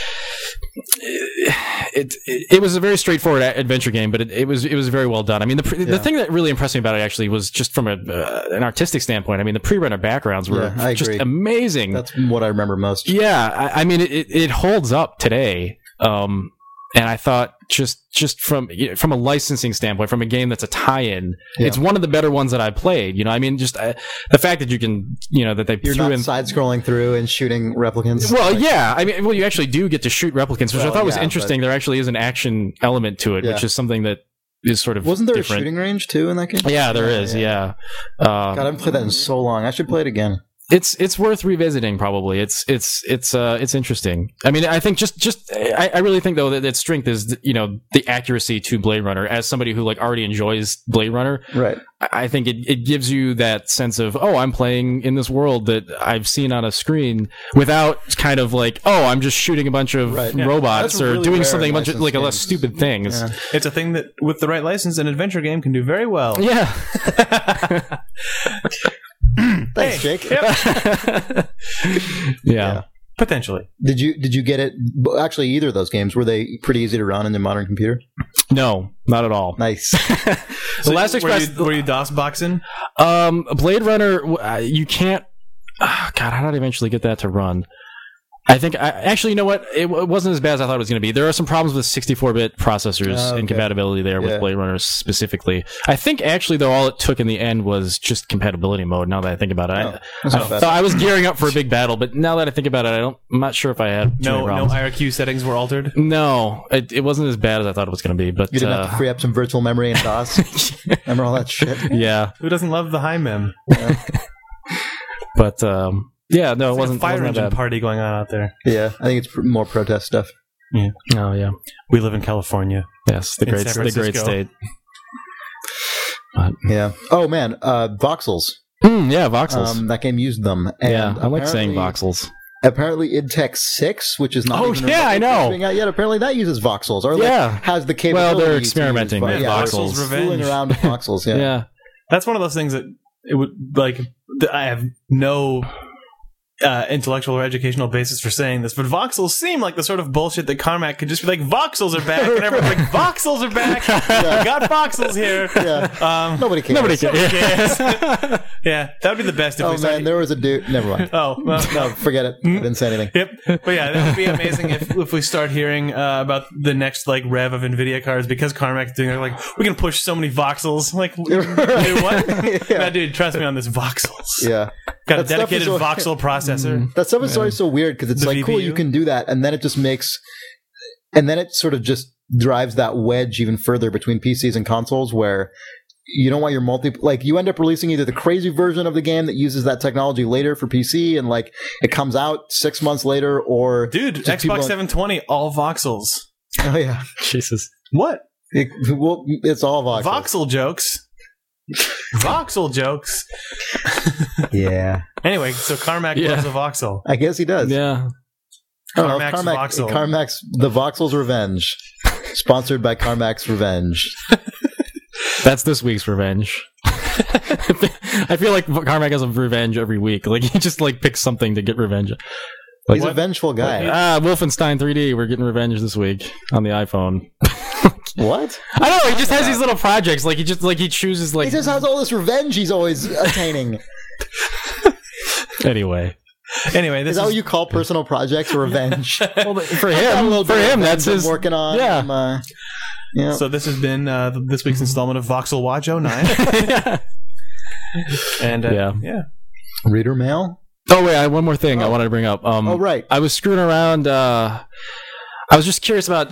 [SPEAKER 6] It was a very straightforward adventure game, but it was very well done. I mean, the thing that really impressed me about it actually was just from an artistic standpoint. I mean, the pre-rendered backgrounds were just amazing.
[SPEAKER 5] That's what I remember most.
[SPEAKER 6] Yeah. I mean, it holds up today. And I thought just from a licensing standpoint, from a game that's a tie-in, it's one of the better ones that I played. I mean, just the fact that you can, that they
[SPEAKER 5] You're
[SPEAKER 6] threw
[SPEAKER 5] not
[SPEAKER 6] in
[SPEAKER 5] side-scrolling through and shooting replicants.
[SPEAKER 6] Well, yeah. I mean, you actually do get to shoot replicants, which I thought was interesting. There actually is an action element to it, which is something that is sort of
[SPEAKER 5] Wasn't there
[SPEAKER 6] different.
[SPEAKER 5] a shooting range too in that game?
[SPEAKER 6] Yeah, there is. Yeah.
[SPEAKER 5] God, I haven't played that in so long. I should play it again.
[SPEAKER 6] It's worth revisiting. Probably it's interesting. I mean, I think I really think though that its strength is the accuracy to Blade Runner. As somebody who like already enjoys Blade Runner,
[SPEAKER 5] right?
[SPEAKER 6] I think it gives you that sense of, oh, I'm playing in this world that I've seen on a screen without kind of like, oh, I'm just shooting a bunch of robots or doing something a bunch of like a less stupid things.
[SPEAKER 4] Yeah. It's a thing that with the right license, an adventure game can do very well.
[SPEAKER 6] Yeah.
[SPEAKER 5] Thanks, Jake.
[SPEAKER 4] Yep.
[SPEAKER 6] Yeah.
[SPEAKER 4] Potentially.
[SPEAKER 5] Did you get it? Actually, either of those games, were they pretty easy to run in a modern computer?
[SPEAKER 6] No, not at all.
[SPEAKER 5] Nice.
[SPEAKER 6] The Last Express.
[SPEAKER 4] Were you DOS boxing?
[SPEAKER 6] Blade Runner, you can't. Oh, God, how did I eventually get that to run? I think, actually, you know what? It wasn't as bad as I thought it was going to be. There are some problems with 64-bit processors and compatibility there with Blade Runner specifically. I think, actually, though, all it took in the end was just compatibility mode, now that I think about it. I was gearing up for a big battle, but now that I think about it, I'm not sure if I had too many problems.
[SPEAKER 4] No IRQ settings were altered?
[SPEAKER 6] No. It wasn't as bad as I thought it was going to be. But
[SPEAKER 5] you didn't have to free up some virtual memory in DOS? Remember all that shit?
[SPEAKER 6] Yeah.
[SPEAKER 4] Who doesn't love the high mem?
[SPEAKER 6] But... yeah, no, it wasn't.
[SPEAKER 4] A fire
[SPEAKER 6] engine
[SPEAKER 4] party going on out there.
[SPEAKER 5] Yeah, I think it's more protest stuff.
[SPEAKER 4] Yeah.
[SPEAKER 6] Oh yeah,
[SPEAKER 4] we live in California.
[SPEAKER 6] Yes, the great state.
[SPEAKER 5] But, yeah. Oh man, voxels.
[SPEAKER 6] Yeah, voxels.
[SPEAKER 5] That game used them. And
[SPEAKER 6] yeah, I like saying voxels.
[SPEAKER 5] apparently IdTech 6, which is not even
[SPEAKER 6] I know.
[SPEAKER 5] being out yet. Apparently that uses voxels, or has the capability.
[SPEAKER 6] Well, they're experimenting with
[SPEAKER 4] voxels.
[SPEAKER 5] Fooling around with voxels.
[SPEAKER 6] Yeah.
[SPEAKER 4] That's one of those things that it would like. I have no intellectual or educational basis for saying this, but voxels seem like the sort of bullshit that Carmack could just be like, voxels are back, and everyone's like, voxels are back. We got voxels here.
[SPEAKER 5] Yeah. Nobody cares.
[SPEAKER 6] Nobody cares.
[SPEAKER 4] Yeah, that would be the best. If
[SPEAKER 5] man, there was a dude. Never mind.
[SPEAKER 4] Oh, well,
[SPEAKER 5] no, forget it. I didn't say anything.
[SPEAKER 4] Yep. But yeah, that would be amazing if we start hearing about the next like rev of NVIDIA cards because Carmack's doing it. Like, we can push so many voxels. Like, do what?
[SPEAKER 5] Yeah.
[SPEAKER 4] No, dude, trust me on this. Voxels.
[SPEAKER 5] Yeah.
[SPEAKER 4] Got a dedicated voxel processor.
[SPEAKER 5] That stuff is always so weird because it's
[SPEAKER 4] The
[SPEAKER 5] like, cool,
[SPEAKER 4] VPU.
[SPEAKER 5] you can do that, and then it just makes, and then it sort of just drives that wedge even further between PCs and consoles where you don't want your like you end up releasing either the crazy version of the game that uses that technology later for PC and like it comes out 6 months later, or
[SPEAKER 4] Dude,
[SPEAKER 5] just
[SPEAKER 4] Xbox
[SPEAKER 5] people-
[SPEAKER 4] 720, all voxels.
[SPEAKER 5] Oh yeah,
[SPEAKER 6] Jesus.
[SPEAKER 4] What?
[SPEAKER 5] it's all voxels.
[SPEAKER 4] Voxel jokes. Voxel jokes.
[SPEAKER 5] Yeah,
[SPEAKER 4] Anyway, so Carmack loves a voxel.
[SPEAKER 5] I guess he does.
[SPEAKER 6] Yeah.
[SPEAKER 5] I don't know,
[SPEAKER 4] Carmack's voxel.
[SPEAKER 5] Carmack's The Voxel's Revenge, sponsored by Carmack's Revenge.
[SPEAKER 6] That's this week's revenge. I feel like Carmack has a revenge every week. Like he just like picks something to get revenge.
[SPEAKER 5] He's a vengeful guy.
[SPEAKER 6] Wolfenstein 3D. We're getting revenge this week on the iPhone.
[SPEAKER 5] What?
[SPEAKER 6] I don't know. He just has these little projects. Like he chooses like.
[SPEAKER 5] He just has all this revenge he's always attaining.
[SPEAKER 6] Anyway,
[SPEAKER 4] this
[SPEAKER 5] Is that what you call personal projects? Revenge.
[SPEAKER 6] well, for him, that's his.
[SPEAKER 5] I'm working on.
[SPEAKER 6] Yeah.
[SPEAKER 5] Yeah.
[SPEAKER 4] So this has been this week's installment of Voxel Watch 09. And yeah.
[SPEAKER 5] Reader mail.
[SPEAKER 6] Oh wait, I had one more thing I wanted to bring up.
[SPEAKER 5] Right.
[SPEAKER 6] I was screwing around. I was just curious about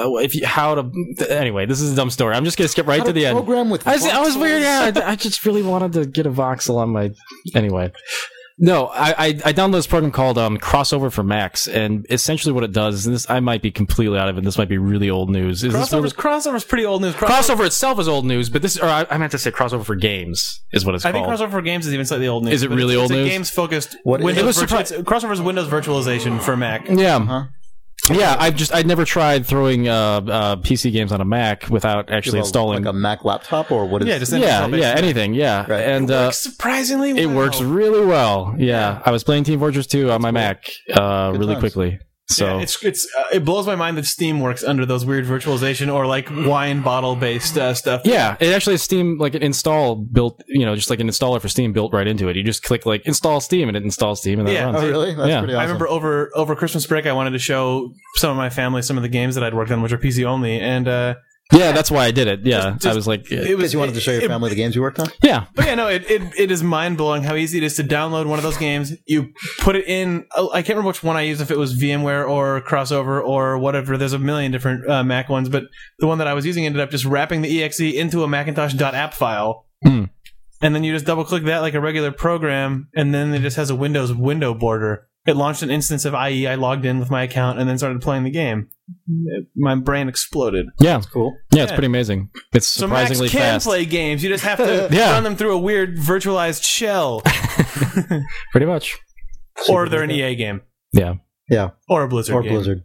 [SPEAKER 6] Anyway, this is a dumb story. I'm just gonna skip right to the end.
[SPEAKER 5] Program with
[SPEAKER 6] I was weird. Yeah, I just really wanted to get a voxel on my. Anyway, no, I downloaded this program called Crossover for Macs, and essentially what it does, and this I might be completely out of it. This might be really old news.
[SPEAKER 4] Crossover's pretty old news.
[SPEAKER 6] Crossover itself is old news, but I meant to say Crossover for Games is what it's called.
[SPEAKER 4] I think Crossover for Games is even slightly old news.
[SPEAKER 6] Is it really old news?
[SPEAKER 4] It's a games-focused
[SPEAKER 6] Windows
[SPEAKER 4] Crossover's Windows virtualization for Mac.
[SPEAKER 6] Yeah.
[SPEAKER 5] Uh-huh.
[SPEAKER 6] Yeah, I'd never tried throwing PC games on a Mac without actually installing
[SPEAKER 5] like a Mac laptop or what is
[SPEAKER 6] anything,
[SPEAKER 5] Right.
[SPEAKER 6] And
[SPEAKER 4] it works surprisingly well.
[SPEAKER 6] It works really well. Yeah. I was playing Team Fortress 2 on my Mac really
[SPEAKER 5] times.
[SPEAKER 6] quickly. So
[SPEAKER 4] it blows my mind that Steam works under those weird virtualization or like wine bottle based stuff.
[SPEAKER 6] yeah, it actually has Steam like an install built, just like an installer for Steam built right into it. You just click like install Steam and it installs Steam and that runs.
[SPEAKER 5] Oh really? That's pretty awesome.
[SPEAKER 4] I remember over Christmas break I wanted to show some of my family some of the games that I'd worked on, which are PC only, and
[SPEAKER 6] yeah, that's why I did it. Yeah, I was like,
[SPEAKER 5] because you wanted to show your family the games you worked on.
[SPEAKER 6] Yeah,
[SPEAKER 4] but yeah, no, it is mind blowing how easy it is to download one of those games. You put it in. I can't remember which one I used, if it was VMware or Crossover or whatever. There's a million different Mac ones, but the one that I was using ended up just wrapping the exe into a Macintosh.app file, and then you just double click that like a regular program, and then it just has a Windows window border. It launched an instance of IE. I logged in with my account and then started playing the game. My brain exploded.
[SPEAKER 6] Yeah,
[SPEAKER 5] That's cool.
[SPEAKER 6] Yeah, it's pretty amazing. It's surprisingly
[SPEAKER 4] so Macs can
[SPEAKER 6] fast.
[SPEAKER 4] play games. You just have to run them through a weird virtualized shell.
[SPEAKER 6] Pretty much.
[SPEAKER 4] Or they're an EA game.
[SPEAKER 6] Yeah.
[SPEAKER 5] Yeah.
[SPEAKER 4] Or a Blizzard game.
[SPEAKER 5] Blizzard.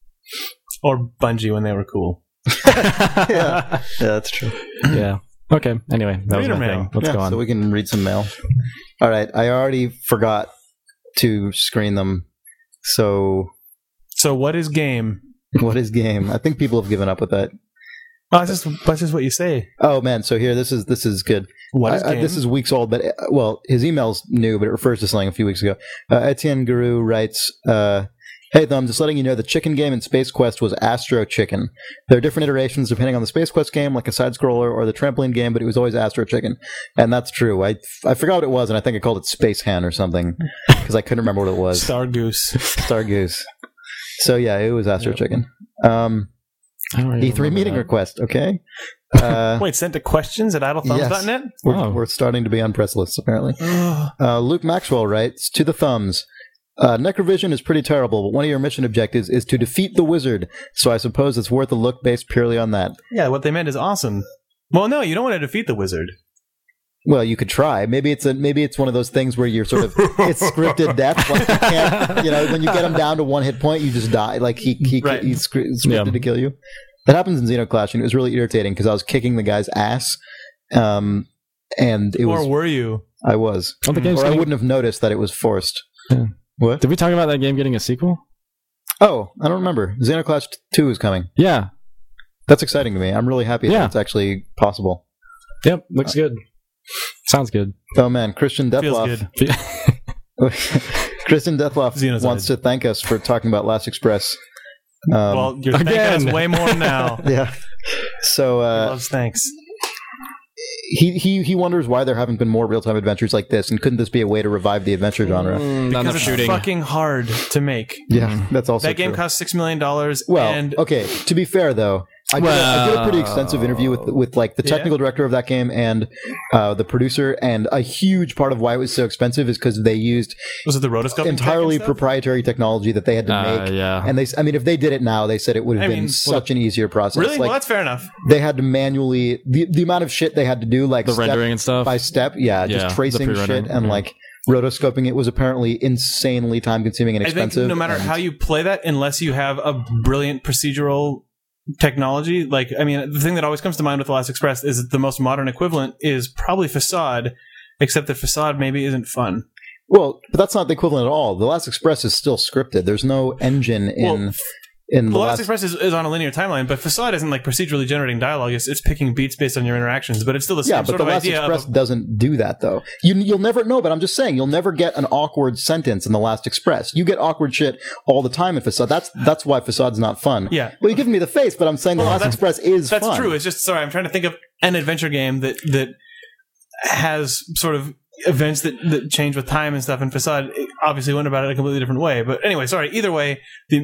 [SPEAKER 4] Or Bungie when they were cool.
[SPEAKER 5] Yeah, that's true.
[SPEAKER 6] Yeah. Okay. Anyway, that was
[SPEAKER 4] Reader
[SPEAKER 6] my
[SPEAKER 4] mail.
[SPEAKER 6] thing. Let's go on.
[SPEAKER 5] So we can read some mail. All right. I already forgot to screen them. So
[SPEAKER 4] what is game?
[SPEAKER 5] what is game? I think people have given up with that.
[SPEAKER 4] Oh, that's just what you say.
[SPEAKER 5] Oh man, so here this is good.
[SPEAKER 4] What is game?
[SPEAKER 5] This is weeks old, but his email's new, but it refers to something a few weeks ago. Etienne Guru writes, "Hey Thumb, just letting you know the chicken game in Space Quest was Astro Chicken. There are different iterations depending on the Space Quest game, like a side scroller or the trampoline game, but it was always Astro Chicken, and that's true. I forgot what it was, and I think I called it Space Hen or something because I couldn't remember what it was.
[SPEAKER 4] Star Goose.
[SPEAKER 5] Star Goose. So yeah, it was Astro Chicken. E3 meeting request, okay?
[SPEAKER 4] Wait, sent to questions at idlethumbs.net?
[SPEAKER 5] Yes. We're starting to be on press lists, apparently. Luke Maxwell writes, to the thumbs, Necrovision is pretty terrible, but one of your mission objectives is to defeat the wizard, so I suppose it's worth a look based purely on that.
[SPEAKER 4] Yeah, what they meant is awesome. Well, no, you don't want to defeat the wizard.
[SPEAKER 5] Well, you could try. Maybe it's one of those things where you're sort of it's scripted death. Like you can't, when you get him down to 1 hit point, you just die. Like he's scripted to kill you. That happens in Xenoclash, and it was really irritating because I was kicking the guy's ass, and it was.
[SPEAKER 4] Or were you?
[SPEAKER 5] I was.
[SPEAKER 6] Oh,
[SPEAKER 5] I wouldn't have noticed that it was forced. Yeah. What?
[SPEAKER 6] Did we talk about that game getting a sequel?
[SPEAKER 5] Oh, I don't remember. Xenoclash 2 is coming.
[SPEAKER 6] Yeah.
[SPEAKER 5] That's exciting to me. I'm really happy that it's actually possible.
[SPEAKER 6] Yep, looks good. Sounds good.
[SPEAKER 5] Oh man, Christian Deathloff. Christian Deathloff wants to thank us for talking about Last Express.
[SPEAKER 4] Well, you're thanking us way more now.
[SPEAKER 5] Yeah. So
[SPEAKER 4] loves thanks.
[SPEAKER 5] He wonders why there haven't been more real-time adventures like this, and couldn't this be a way to revive the adventure genre?
[SPEAKER 4] Because it's fucking hard to make.
[SPEAKER 5] Yeah, that's also
[SPEAKER 4] that game
[SPEAKER 5] true.
[SPEAKER 4] cost $6 million.
[SPEAKER 5] Well, okay. To be fair, though, I did a pretty extensive interview with like the technical director of that game and the producer, and a huge part of why it was so expensive is because they used
[SPEAKER 4] it the rotoscoping
[SPEAKER 5] entirely proprietary technology that they had to make.
[SPEAKER 6] Yeah.
[SPEAKER 5] And if they did it now, they said it would have been such an easier process.
[SPEAKER 4] Really? Well, that's fair enough.
[SPEAKER 5] They had to manually the amount of shit they had to do, like
[SPEAKER 6] the rendering and stuff
[SPEAKER 5] by step. Yeah, just tracing shit and like rotoscoping it was apparently insanely time consuming and expensive.
[SPEAKER 4] I think no matter how you play that, unless you have a brilliant procedural technology, the thing that always comes to mind with The Last Express is that the most modern equivalent is probably Facade, except that Facade maybe isn't fun.
[SPEAKER 5] Well, but that's not the equivalent at all. The Last Express is still scripted. There's no engine in The
[SPEAKER 4] Last Express is on a linear timeline, but Facade isn't like procedurally generating dialogue. It's picking beats based on your interactions, but it's still the same sort of idea.
[SPEAKER 5] Yeah, but The Last Express doesn't do that, though. You'll never know, but I'm just saying, you'll never get an awkward sentence in The Last Express. You get awkward shit all the time in Facade. That's why Facade's not fun.
[SPEAKER 4] Yeah.
[SPEAKER 5] Well, you're giving me the face, but I'm saying The Last Express is fun.
[SPEAKER 4] That's true. It's just, I'm trying to think of an adventure game that has sort of events that change with time and stuff, and Facade obviously went about it a completely different way. But anyway, either way,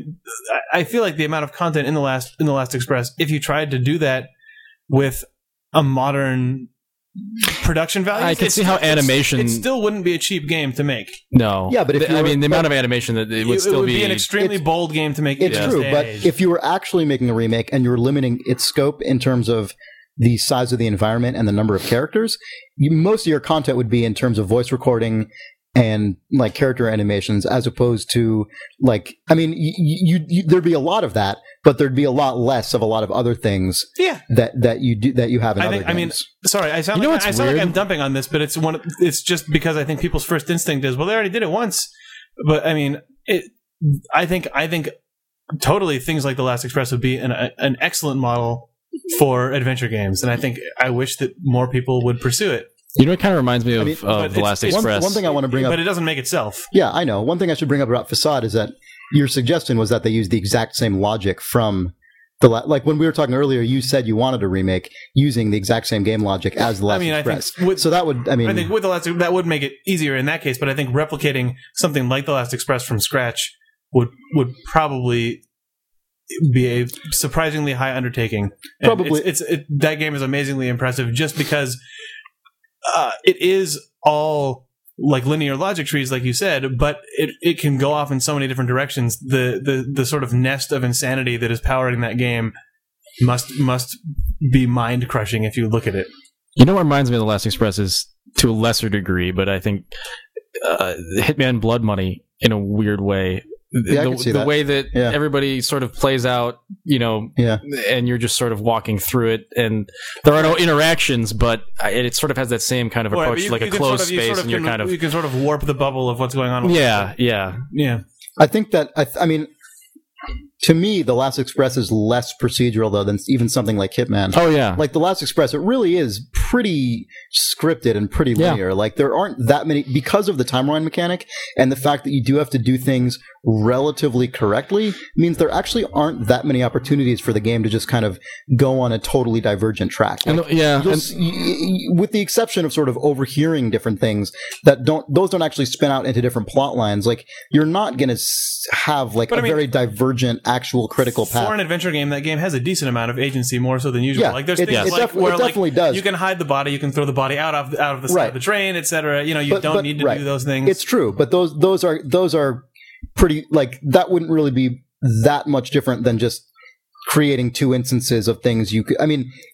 [SPEAKER 4] I feel like the amount of content in the Last Express, if you tried to do that with a modern production value,
[SPEAKER 6] I can see how animation
[SPEAKER 4] it still wouldn't be a cheap game to make.
[SPEAKER 6] No.
[SPEAKER 5] Yeah, but
[SPEAKER 6] the amount of animation that it would still
[SPEAKER 4] be an extremely bold game to make.
[SPEAKER 5] It's true, but if you were actually making a remake and you were limiting its scope in terms of the size of the environment and the number of characters, most of your content would be in terms of voice recording and like character animations, as opposed to like, there'd be a lot of that, but there'd be a lot less of a lot of other things.
[SPEAKER 4] Yeah.
[SPEAKER 5] that you have in other games.
[SPEAKER 4] I sound like I'm dumping on this, but it's just because I think people's first instinct is, well, they already did it once. But I think totally things like The Last Express would be an excellent model for adventure games, and I wish that more people would pursue it.
[SPEAKER 6] You know, it kind of reminds me of The Last Express.
[SPEAKER 5] One thing I want to bring up,
[SPEAKER 4] but it doesn't make itself.
[SPEAKER 5] Yeah, I know. One thing I should bring up about Facade is that your suggestion was that they use the exact same logic from like when we were talking earlier. You said you wanted a remake using the exact same game logic as The Last Express. I think
[SPEAKER 4] with The Last, that would make it easier in that case. But I think replicating something like The Last Express from scratch would probably be a surprisingly high undertaking. And
[SPEAKER 5] probably
[SPEAKER 4] that game is amazingly impressive just because it is all like linear logic trees, like you said, but it can go off in so many different directions. The sort of nest of insanity that is powering that game must be mind crushing if you look at it.
[SPEAKER 6] You know what reminds me of The Last Express is, to a lesser degree, but I think Hitman Blood Money in a weird way.
[SPEAKER 5] Yeah, I can see
[SPEAKER 6] the way that everybody sort of plays out, and you're just sort of walking through it, and there are no interactions, but it sort of has that same kind of approach, like a closed space, and
[SPEAKER 4] you can sort of warp the bubble of what's going on.
[SPEAKER 6] Yeah.
[SPEAKER 5] I think that to me, The Last Express is less procedural though than even something like Hitman.
[SPEAKER 6] Oh yeah,
[SPEAKER 5] like The Last Express, it really is pretty scripted and pretty linear. Yeah. Like there aren't that many, because of the timeline mechanic and the fact that you do have to do things relatively correctly, means there actually aren't that many opportunities for the game to just kind of go on a totally divergent track. Like, with the exception of sort of overhearing different things that don't actually spin out into different plot lines. Like you're not going to have like very divergent actual critical path.
[SPEAKER 4] For an adventure game, that game has a decent amount of agency, more so than usual.
[SPEAKER 5] Yeah,
[SPEAKER 4] like there's things where
[SPEAKER 5] definitely does.
[SPEAKER 4] You can hide the body, you can throw the body out of the side of the train, etc. You don't need to do those things.
[SPEAKER 5] It's true, but those are pretty, like, that wouldn't really be that much different than just creating two instances of things you could. I mean, it's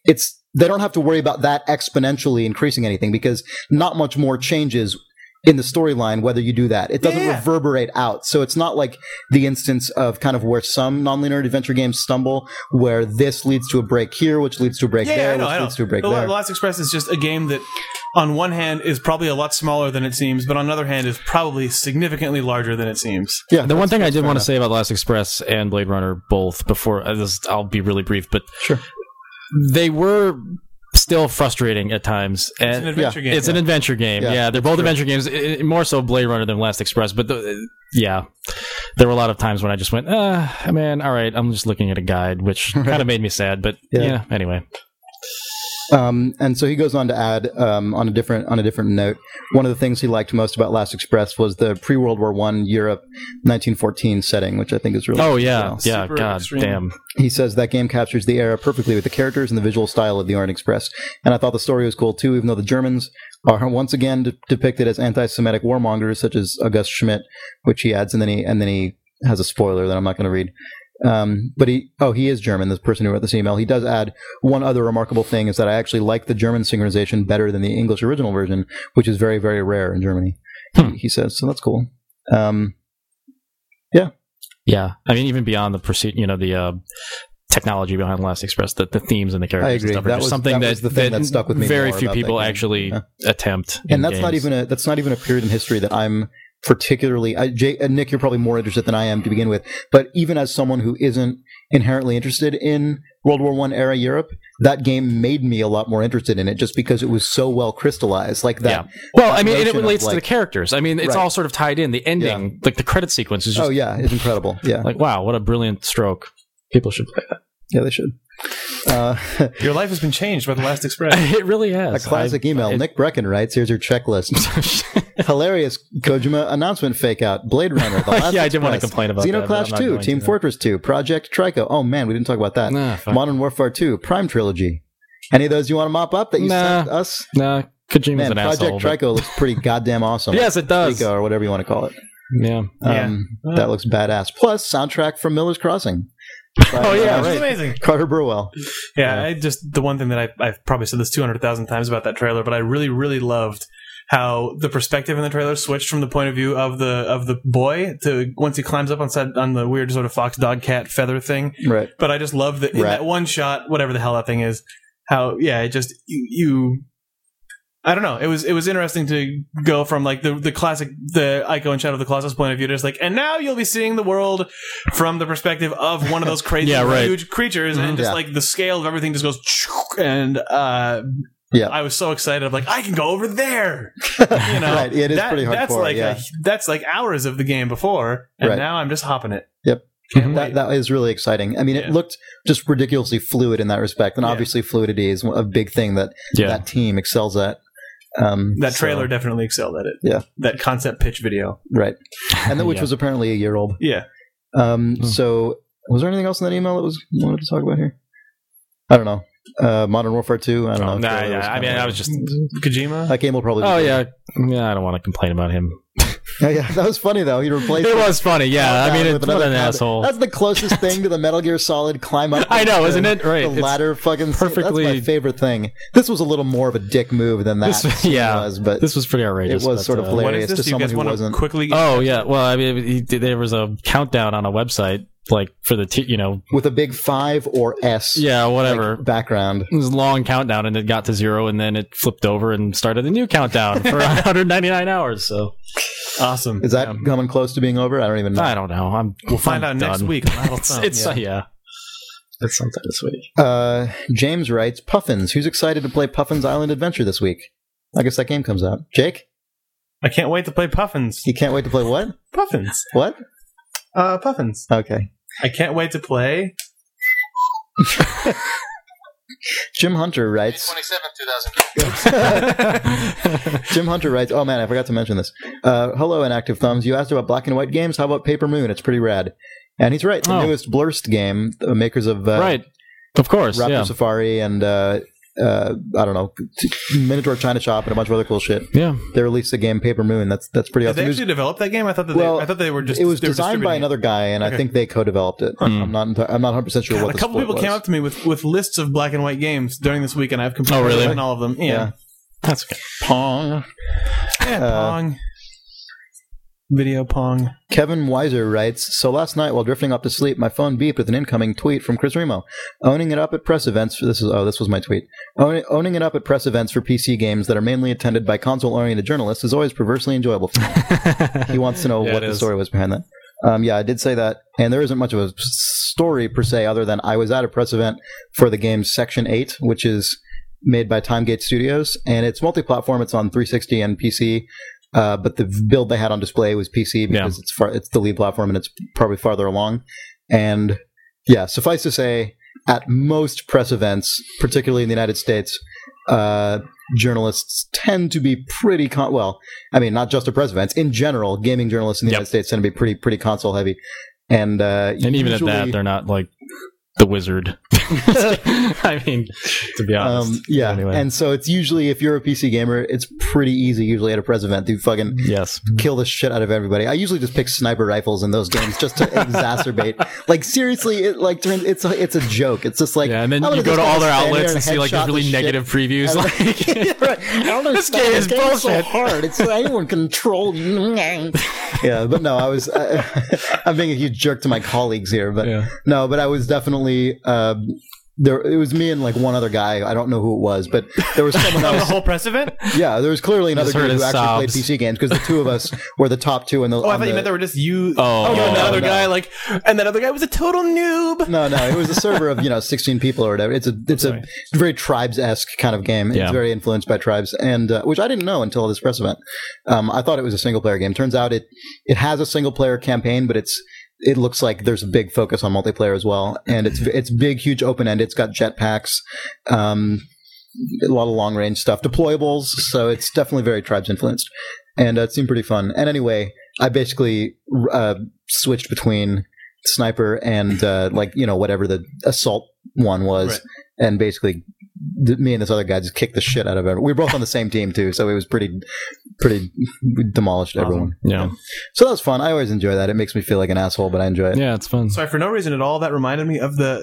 [SPEAKER 5] they don't have to worry about that exponentially increasing anything because not much more changes in the storyline whether you do that. It doesn't reverberate out. So it's not like the instance of kind of where some nonlinear adventure games stumble, where this leads to a break here, which leads to a break there, which leads to a break there.
[SPEAKER 4] The Last Express is just a game that, on one hand, is probably a lot smaller than it seems, but on the other hand, is probably significantly larger than it seems.
[SPEAKER 6] Yeah, the one thing I did want to say about Last Express and Blade Runner both, before I'll be really brief, but
[SPEAKER 5] sure,
[SPEAKER 6] they were still frustrating at times. And
[SPEAKER 4] it's an adventure game.
[SPEAKER 6] It's an adventure game. Yeah, they're both adventure games. More so Blade Runner than Last Express. But there were a lot of times when I just went, man, all right, I'm just looking at a guide, which kind of made me sad. But yeah, anyway.
[SPEAKER 5] And so he goes on to add, on a different note, one of the things he liked most about Last Express was the pre-World War I Europe 1914 setting, which I think is really
[SPEAKER 6] cool. Yeah, god damn.
[SPEAKER 5] He says that game captures the era perfectly with the characters and the visual style of the Orient Express. And I thought the story was cool too, even though the Germans are once again depicted as anti-Semitic warmongers, such as August Schmidt, which he adds, and then he has a spoiler that I'm not going to read. But he is German, this person who wrote this email. He does add one other remarkable thing is that I actually like the German synchronization better than the English original version, which is very, very rare in Germany. He says, so that's cool.
[SPEAKER 6] Yeah. I mean, even beyond the technology behind Last Express, the themes and the characters.
[SPEAKER 5] I agree.
[SPEAKER 6] And stuff are just something that
[SPEAKER 5] stuck with me.
[SPEAKER 6] Very few people actually attempt.
[SPEAKER 5] And that's not even a period in history that I'm particularly, Nick, you're probably more interested than I am to begin with, but even as someone who isn't inherently interested in World War I era Europe, that game made me a lot more interested in it just because it was so well crystallized like that.
[SPEAKER 6] Yeah. Well, I mean, and it relates to the characters. I mean, it's all sort of tied in. The ending, like the credit sequence is just...
[SPEAKER 5] Oh, yeah, it's incredible. Yeah.
[SPEAKER 6] Like, wow, what a brilliant stroke. People should play that.
[SPEAKER 5] Yeah, they should.
[SPEAKER 4] Your life has been changed by The Last Express.
[SPEAKER 6] It really has.
[SPEAKER 5] A classic email. Nick Brecken writes, here's your checklist. Hilarious Kojima announcement fake out. Blade Runner. The Last
[SPEAKER 6] I didn't want to complain about
[SPEAKER 5] Xenoclash 2. Team Fortress 2. Project Trico. Oh man, we didn't talk about that. Modern Warfare 2. Prime Trilogy. Any of those you want to mop up that you sent us?
[SPEAKER 6] Nah. Kojima's an
[SPEAKER 5] Project
[SPEAKER 6] asshole.
[SPEAKER 5] Project Trico looks pretty goddamn awesome.
[SPEAKER 6] Yes, it does.
[SPEAKER 5] Trico, or whatever you want to call it.
[SPEAKER 6] Yeah.
[SPEAKER 5] That looks badass. Plus, soundtrack from Miller's Crossing.
[SPEAKER 4] Right. Amazing.
[SPEAKER 5] Carter Burwell.
[SPEAKER 4] Yeah, the one thing that I've probably said this 200,000 times about that trailer, but I really, really loved how the perspective in the trailer switched from the point of view of the boy to once he climbs up on the weird sort of fox dog cat feather thing.
[SPEAKER 5] Right.
[SPEAKER 4] But I just love that in that one shot, whatever the hell that thing is, how it just you I don't know. It was interesting to go from like the classic, the Ico and Shadow of the Colossus point of view, just like, and now you'll be seeing the world from the perspective of one of those crazy huge creatures, and just like the scale of everything just goes, and I was so excited. I'm like, I can go over there. You know,
[SPEAKER 5] right. It is pretty hardcore.
[SPEAKER 4] That's like that's like hours of the game before, and now I'm just hopping it.
[SPEAKER 5] Yep. That is really exciting. I mean, it looked just ridiculously fluid in that respect, and obviously fluidity is a big thing that that team excels at.
[SPEAKER 4] That trailer definitely excelled at it.
[SPEAKER 5] Yeah.
[SPEAKER 4] That concept pitch video.
[SPEAKER 5] Right. And which was apparently a year old.
[SPEAKER 4] Yeah.
[SPEAKER 5] So was there anything else in that email that was wanted to talk about here? I don't know. Modern Warfare 2? I don't know.
[SPEAKER 6] I mean, I was just...
[SPEAKER 4] Kojima?
[SPEAKER 5] That game will probably be
[SPEAKER 6] I don't want to complain about him.
[SPEAKER 5] Yeah, that was funny though. He replaced
[SPEAKER 6] it was funny, yeah. I mean, it's what an asshole.
[SPEAKER 5] That's the closest thing to the Metal Gear Solid climb up.
[SPEAKER 6] I know, isn't it? Right.
[SPEAKER 5] The ladder fucking
[SPEAKER 6] perfectly.
[SPEAKER 5] That's my favorite thing. This was a little more of a dick move than that. But
[SPEAKER 6] this was pretty outrageous.
[SPEAKER 5] It was sort of hilarious to someone who wasn't.
[SPEAKER 4] Quickly.
[SPEAKER 6] Oh yeah. Well, I mean, there was a countdown on a website. Like for the
[SPEAKER 5] with a big 5 or S,
[SPEAKER 6] whatever
[SPEAKER 5] background.
[SPEAKER 6] It was a long countdown, and it got to 0, and then it flipped over and started a new countdown for 199 hours. So
[SPEAKER 4] awesome!
[SPEAKER 5] Is that coming close to being over? I don't even know.
[SPEAKER 6] I don't know. We'll
[SPEAKER 4] find out next week.
[SPEAKER 6] It's sometime this week.
[SPEAKER 5] James writes, Puffins. Who's excited to play Puffins Island Adventure this week? I guess that game comes out. Jake?
[SPEAKER 4] I can't wait to play Puffins.
[SPEAKER 5] You can't wait to play what?
[SPEAKER 4] Puffins.
[SPEAKER 5] What?
[SPEAKER 4] Puffins.
[SPEAKER 5] Okay.
[SPEAKER 4] I can't wait to play.
[SPEAKER 5] Jim Hunter writes.
[SPEAKER 1] 27, 2000.
[SPEAKER 5] Jim Hunter writes. Oh man, I forgot to mention this. Hello, Inactive Thumbs. You asked about black and white games. How about Paper Moon? It's pretty rad. And he's right. The newest Blurst game, the makers of
[SPEAKER 6] right, of course,
[SPEAKER 5] Raptor Safari and I don't know, Minotaur China Shop and a bunch of other cool shit.
[SPEAKER 6] Yeah,
[SPEAKER 5] they released the game Paper Moon. That's pretty awesome.
[SPEAKER 4] Did they actually develop that game? I thought they were just.
[SPEAKER 5] It was designed by another guy, and I think they co-developed it. I'm not 100% sure what.
[SPEAKER 4] A couple people came up to me with lists of black and white games during this week, and I've completely written all of them. Yeah.
[SPEAKER 6] That's okay. Pong.
[SPEAKER 4] Yeah, Pong. Video Pong.
[SPEAKER 5] Kevin Weiser writes, so last night while drifting off to sleep, my phone beeped with an incoming tweet from Chris Remo. Owning it up at press events, this was my tweet. Owning it up at press events for PC games that are mainly attended by console-oriented journalists is always perversely enjoyable for me. He wants to know what the story was behind that. I did say that, and there isn't much of a story per se other than I was at a press event for the game Section 8, which is made by Timegate Studios, and it's multi-platform. It's on 360 and PC. But the build they had on display was PC because it's the lead platform and it's probably farther along. And yeah, suffice to say, at most press events, particularly in the United States, journalists tend to be pretty not just at press events. In general, gaming journalists in the United States tend to be pretty console heavy. And
[SPEAKER 6] even at that, they're not like the wizard. I mean, to be honest.
[SPEAKER 5] Anyway. And so it's usually, if you're a PC gamer, it's pretty easy usually at a press event to fucking kill the shit out of everybody. I usually just pick sniper rifles in those games just to exacearnd. Like seriously, it's a joke. It's just like,
[SPEAKER 6] and then you go to all their outlets and see like these really negative previews.
[SPEAKER 5] I don't know. This game is bullshit. So hard. It's anyone control. But no, I'm being a huge jerk to my colleagues here, but but I was definitely. It was me and like one other guy. I don't know who it was, but there was someone else.
[SPEAKER 4] The whole press event?
[SPEAKER 5] Yeah, there was clearly another dude who actually played PC games because the two of us were the top two. I thought
[SPEAKER 4] you meant they were just you. Another guy and that other guy was a total noob.
[SPEAKER 5] No, it was a server of 16 people or whatever. It's a very Tribes-esque kind of game. It's very influenced by Tribes, and which I didn't know until this press event. I thought it was a single player game. Turns out it has a single player campaign, but it looks like there's a big focus on multiplayer as well, and it's big, huge, open end. It's got jetpacks, a lot of long range stuff, deployables. So it's definitely very Tribes influenced, and it seemed pretty fun. And anyway, I basically switched between sniper and whatever the assault one was, and basically me and this other guy just kicked the shit out of everyone. We were both on the same team too, so it was pretty we demolished everyone.
[SPEAKER 6] Yeah.
[SPEAKER 5] So that was fun. I always enjoy that. It makes me feel like an asshole, but I enjoy it.
[SPEAKER 6] Yeah, it's fun.
[SPEAKER 4] Sorry, for no reason at all, that reminded me of the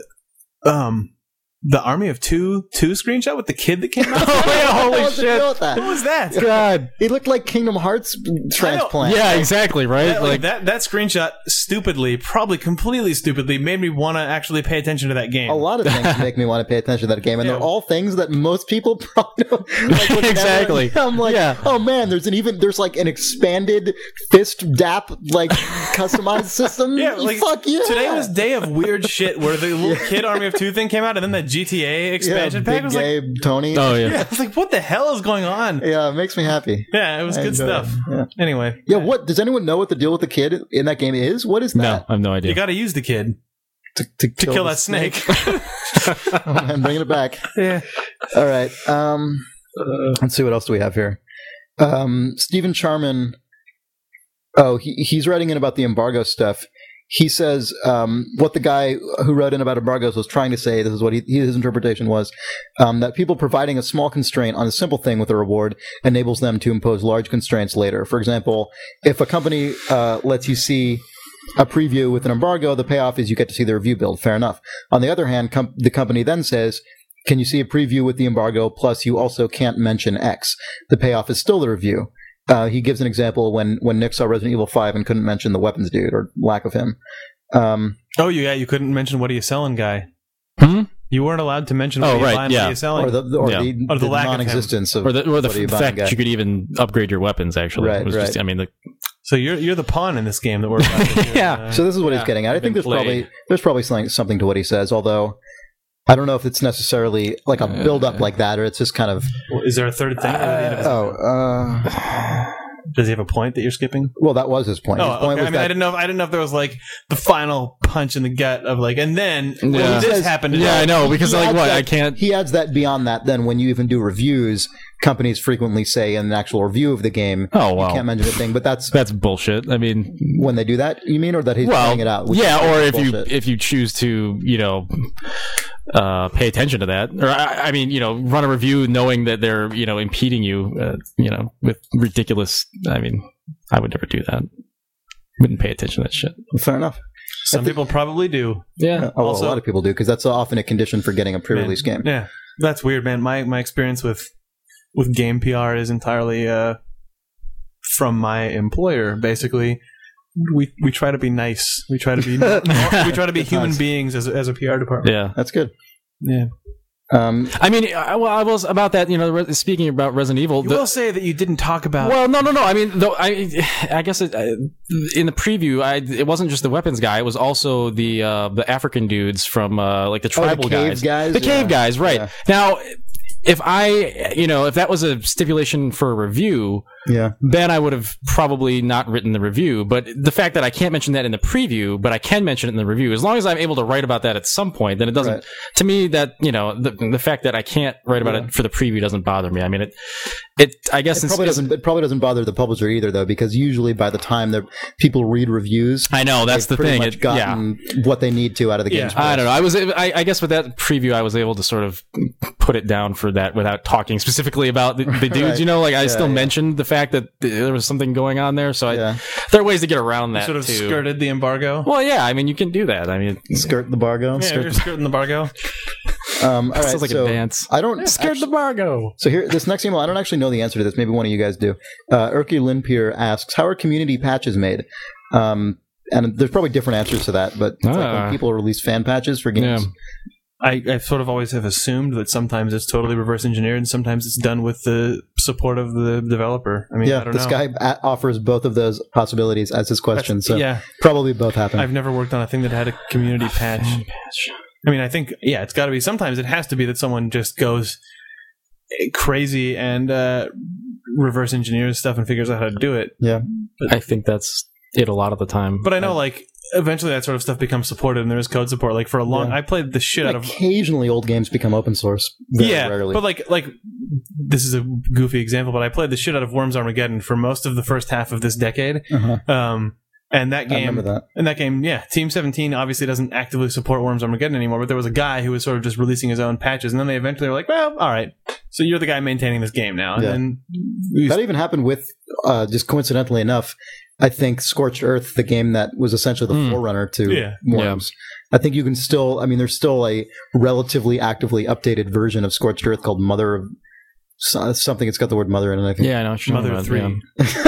[SPEAKER 4] Army of Two screenshot with the kid that came out.
[SPEAKER 6] Holy shit!
[SPEAKER 4] What was that?
[SPEAKER 6] God,
[SPEAKER 5] he looked like Kingdom Hearts transplant.
[SPEAKER 6] Yeah, exactly. Right.
[SPEAKER 4] That screenshot probably completely stupidly, made me want to actually pay attention to that game.
[SPEAKER 5] A lot of things make me want to pay attention to that game, and they're all things that most people probably don't.
[SPEAKER 6] Exactly.
[SPEAKER 5] I'm like, oh man, there's like an expanded fist DAP customized system. Fuck yeah!
[SPEAKER 4] Today was day of weird shit where the little kid Army of Two thing came out, and then the GTA expansion pack was
[SPEAKER 5] like Tony.
[SPEAKER 6] Oh yeah.
[SPEAKER 4] I was like, what the hell is going on?
[SPEAKER 5] Yeah, it makes me happy.
[SPEAKER 4] Yeah, it was good stuff. Yeah. Anyway.
[SPEAKER 5] Yeah, what does anyone know what the deal with the kid in that game is? What is that?
[SPEAKER 6] No, I have no idea.
[SPEAKER 4] You got to use the kid
[SPEAKER 5] to
[SPEAKER 4] kill that snake.
[SPEAKER 5] I'm bringing it back.
[SPEAKER 4] Yeah.
[SPEAKER 5] All right. Let's see what else do we have here. Stephen Charman. Oh, he's writing in about the embargo stuff. He says what the guy who wrote in about embargoes was trying to say, this is what his interpretation was, that people providing a small constraint on a simple thing with a reward enables them to impose large constraints later. For example, if a company lets you see a preview with an embargo, the payoff is you get to see the review build. Fair enough. On the other hand, the company then says, can you see a preview with the embargo, plus you also can't mention X? The payoff is still the review. He gives an example when Nick saw Resident Evil 5 and couldn't mention the weapons dude or lack of him.
[SPEAKER 4] You couldn't mention what are you selling guy. You weren't allowed to mention what are you selling.
[SPEAKER 5] Or the lack non-existence of
[SPEAKER 6] the fact that you could even upgrade your weapons, actually.
[SPEAKER 5] Right,
[SPEAKER 6] just,
[SPEAKER 4] so you're the pawn in this game that we're about to
[SPEAKER 6] yeah.
[SPEAKER 5] So this is what he's getting at. I think there's probably something to what he says, although I don't know if it's necessarily like a build-up like that, or it's just kind of...
[SPEAKER 4] Is there a third thing? Does he have a point that you're skipping?
[SPEAKER 5] Well, that was his point. His point was
[SPEAKER 4] I didn't know if there was like the final punch in the gut of like, and then this happened.
[SPEAKER 6] Yeah, I know, because I can't...
[SPEAKER 5] He adds that beyond that, then when you even do reviews, companies frequently say in an actual review of the game, you can't mention a thing, but that's
[SPEAKER 6] bullshit. I mean...
[SPEAKER 5] When they do that, you mean, or that he's pointing it out?
[SPEAKER 6] Yeah, or if you choose to, pay attention to that. Or I mean, run a review knowing that they're impeding you, with ridiculous. I mean, I would never do that. Wouldn't pay attention to that shit.
[SPEAKER 5] Fair enough.
[SPEAKER 4] Some people probably do.
[SPEAKER 6] Yeah.
[SPEAKER 5] A lot of people do, because that's often a condition for getting a pre-release game.
[SPEAKER 4] Yeah, that's weird, man. My experience with game PR is entirely from my employer. Basically, we try to be nice. We try to be we try to be human beings as a PR department.
[SPEAKER 6] Yeah,
[SPEAKER 5] that's good.
[SPEAKER 4] Yeah.
[SPEAKER 6] I mean, I was about that. Speaking about Resident Evil,
[SPEAKER 4] you will say that you didn't talk about.
[SPEAKER 6] Well, no. I mean, though, I guess in the preview, it wasn't just the weapons guy. It was also the African dudes from like the tribal
[SPEAKER 5] guys,
[SPEAKER 6] the cave guys, right?
[SPEAKER 5] Yeah.
[SPEAKER 6] Now, if if that was a stipulation for a review, then I would have probably not written the review. But the fact that I can't mention that in the preview, but I can mention it in the review, as long as I'm able to write about that at some point, then it doesn't. Right. To me, that the fact that I can't write about it for the preview doesn't bother me. I mean, I guess
[SPEAKER 5] it probably doesn't bother the publisher either, though, because usually by the time that people read reviews,
[SPEAKER 6] I know that's the thing.
[SPEAKER 5] Much gotten what they need to out of the game.
[SPEAKER 6] I don't know. I guess with that preview, I was able to sort of put it down for that without talking specifically about the dudes.
[SPEAKER 5] Right.
[SPEAKER 6] I still mentioned the fact that there was something going on there. So there are ways to get around that.
[SPEAKER 4] You sort of skirted the embargo.
[SPEAKER 6] Well, yeah. I mean, you can do that. I mean,
[SPEAKER 5] skirt the bargo.
[SPEAKER 4] Yeah, you're skirting the bargo.
[SPEAKER 5] All right,
[SPEAKER 6] sounds like a dance.
[SPEAKER 5] I don't
[SPEAKER 6] skirt the bargo.
[SPEAKER 5] So here, this next email, I don't actually know the answer to this. Maybe one of you guys do. Erky Linpier asks, "How are community patches made?" And there's probably different answers to that, but it's like when people release fan patches for games.
[SPEAKER 6] Yeah.
[SPEAKER 4] I sort of always have assumed that sometimes it's totally reverse engineered and sometimes it's done with the support of the developer. I mean, I don't know.
[SPEAKER 5] This guy offers both of those possibilities as his question, probably both happen.
[SPEAKER 4] I've never worked on a thing that had a community patch. I mean, I think, it's got to be. Sometimes it has to be that someone just goes crazy and reverse engineers stuff and figures out how to do it.
[SPEAKER 5] Yeah.
[SPEAKER 6] But I think that's it a lot of the time.
[SPEAKER 4] But I know, eventually that sort of stuff becomes supported and there is code support. Like, for a long... I played the shit out of...
[SPEAKER 5] Occasionally old games become open source. Very rarely.
[SPEAKER 4] But like this is a goofy example, but I played the shit out of Worms Armageddon for most of the first half of this decade. And that game...
[SPEAKER 5] I remember that.
[SPEAKER 4] And that game, Team 17 obviously doesn't actively support Worms Armageddon anymore, but there was a guy who was sort of just releasing his own patches, and then they eventually were like, well, all right, so you're the guy maintaining this game now. And then
[SPEAKER 5] that even happened with, just coincidentally enough, I think Scorched Earth, the game that was essentially the forerunner to Worms. I think you can still, there's still a relatively actively updated version of Scorched Earth called Mother of something. It's got the word mother in it, I think.
[SPEAKER 6] Yeah, I know.
[SPEAKER 4] Mother 3.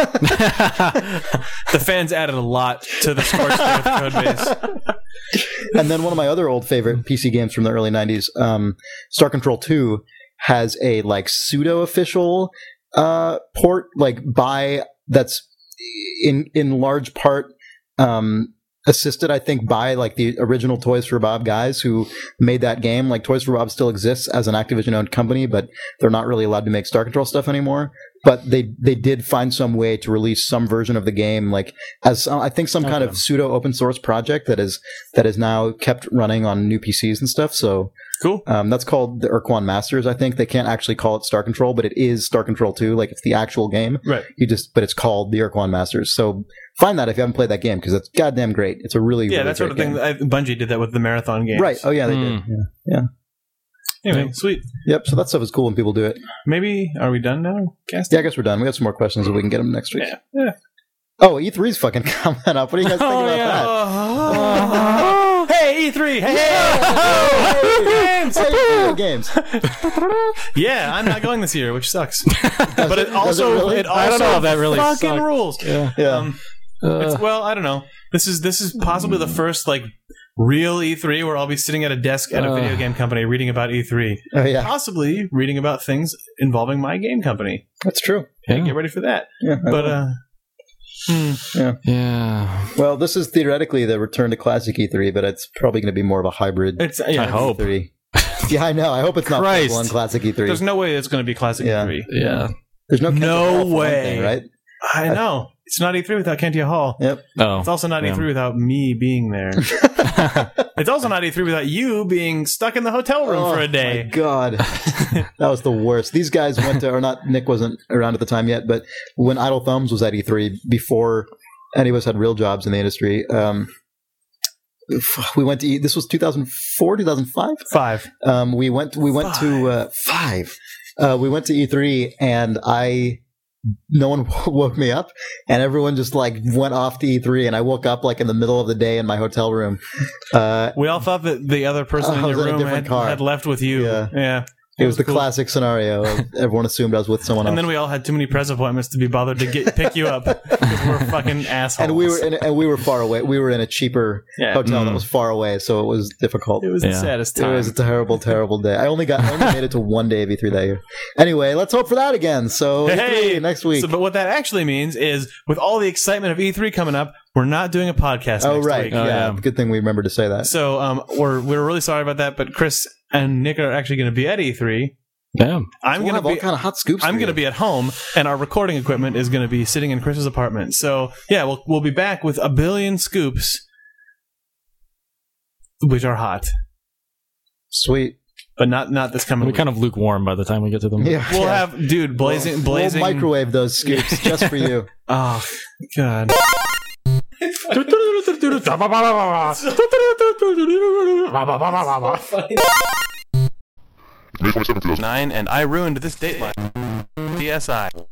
[SPEAKER 4] The fans added a lot to the Scorched Earth code base.
[SPEAKER 5] And then one of my other old favorite PC games from the early 90s, Star Control 2, has a pseudo-official port, that's in large part assisted, I think, by the original Toys for Bob guys who made that game. Toys for Bob still exists as an Activision-owned company, but they're not really allowed to make Star Control stuff anymore. But they did find some way to release some version of the game, as I think some kind of pseudo open source project that is now kept running on new PCs and stuff. So
[SPEAKER 4] cool.
[SPEAKER 5] That's called the Urquan Masters. I think they can't actually call it Star Control, but it is Star Control 2. It's the actual game.
[SPEAKER 4] Right.
[SPEAKER 5] But it's called the Urquan Masters. So find that if you haven't played that game, because it's goddamn great. It's a really
[SPEAKER 4] that sort of thing. Bungie did that with the Marathon games.
[SPEAKER 5] Right. Oh yeah, they did. Yeah.
[SPEAKER 4] Anyway, sweet.
[SPEAKER 5] Yep. So that stuff is cool when people do it.
[SPEAKER 4] Maybe are we done now?
[SPEAKER 5] Yeah, I guess we're done. We got some more questions, and we can get them next week.
[SPEAKER 4] Yeah.
[SPEAKER 5] Oh, E3's fucking coming up. What do you guys think about that?
[SPEAKER 4] Hey, E3! Hey,
[SPEAKER 5] games!
[SPEAKER 4] Yeah, I'm not going this year, which sucks. But it also
[SPEAKER 6] I don't know if that really
[SPEAKER 4] fucking rules.
[SPEAKER 5] Yeah.
[SPEAKER 4] I don't know. This is possibly the first real E3 where I'll be sitting at a desk at a video game company reading about E3.
[SPEAKER 5] Oh yeah.
[SPEAKER 4] Possibly reading about things involving my game company.
[SPEAKER 5] That's true.
[SPEAKER 4] Yeah. Get ready for that.
[SPEAKER 5] Yeah.
[SPEAKER 4] But
[SPEAKER 6] Yeah.
[SPEAKER 5] Well, this is theoretically the return to classic E3, but it's probably going to be more of a hybrid.
[SPEAKER 6] I hope.
[SPEAKER 5] E3. Yeah, I know. I hope it's not full on classic E3.
[SPEAKER 4] There's no way it's going to be classic E3.
[SPEAKER 6] Yeah.
[SPEAKER 5] There's
[SPEAKER 4] no way,
[SPEAKER 5] thing, right?
[SPEAKER 4] I know. It's not E3 without Kentia Hall.
[SPEAKER 5] Yep.
[SPEAKER 6] Oh,
[SPEAKER 4] it's also not E3 without me being there. It's also not E3 without you being stuck in the hotel room for a day.
[SPEAKER 5] My God. That was the worst. These guys went to, or not, Nick wasn't around at the time yet, but when Idle Thumbs was at E3, before any of us had real jobs in the industry, we went to this was 2004, 2005.
[SPEAKER 4] 5.
[SPEAKER 5] We went to 5. We went to E3 and no one woke me up, and everyone just like went off to E3, and I woke up like in the middle of the day in my hotel room.
[SPEAKER 4] We all thought that the other person in your room had left with you. Yeah.
[SPEAKER 5] It was the classic scenario. Everyone assumed I was with someone else.
[SPEAKER 4] And then we all had too many press appointments to be bothered to pick you up because we're fucking assholes.
[SPEAKER 5] And we were far away. We were in a cheaper hotel that was far away, so it was difficult.
[SPEAKER 4] It was the saddest time.
[SPEAKER 5] It was a terrible, terrible day. I only made it to one day of E3 that year. Anyway, let's hope for that again. So E3 next week.
[SPEAKER 4] But what that actually means is, with all the excitement of E3 coming up, we're not doing a podcast next week.
[SPEAKER 5] Yeah. Good thing we remembered to say that.
[SPEAKER 4] So we're really sorry about that, but Chris and Nick are actually going to be at E3.
[SPEAKER 6] Damn.
[SPEAKER 5] I'm going to be all kind of hot scoops.
[SPEAKER 4] I'm going to be at home, and our recording equipment is going to be sitting in Chris's apartment. So yeah, we'll be back with a billion scoops, which are hot.
[SPEAKER 5] Sweet.
[SPEAKER 4] But not this coming
[SPEAKER 6] week.
[SPEAKER 4] We're
[SPEAKER 6] kind of lukewarm by the time we get to them.
[SPEAKER 5] Yeah,
[SPEAKER 4] we'll have blazing.
[SPEAKER 5] We'll microwave those scoops just for you.
[SPEAKER 4] Oh God.
[SPEAKER 3] May 27th, 2009.
[SPEAKER 2] And I ruined this dateline. DSI.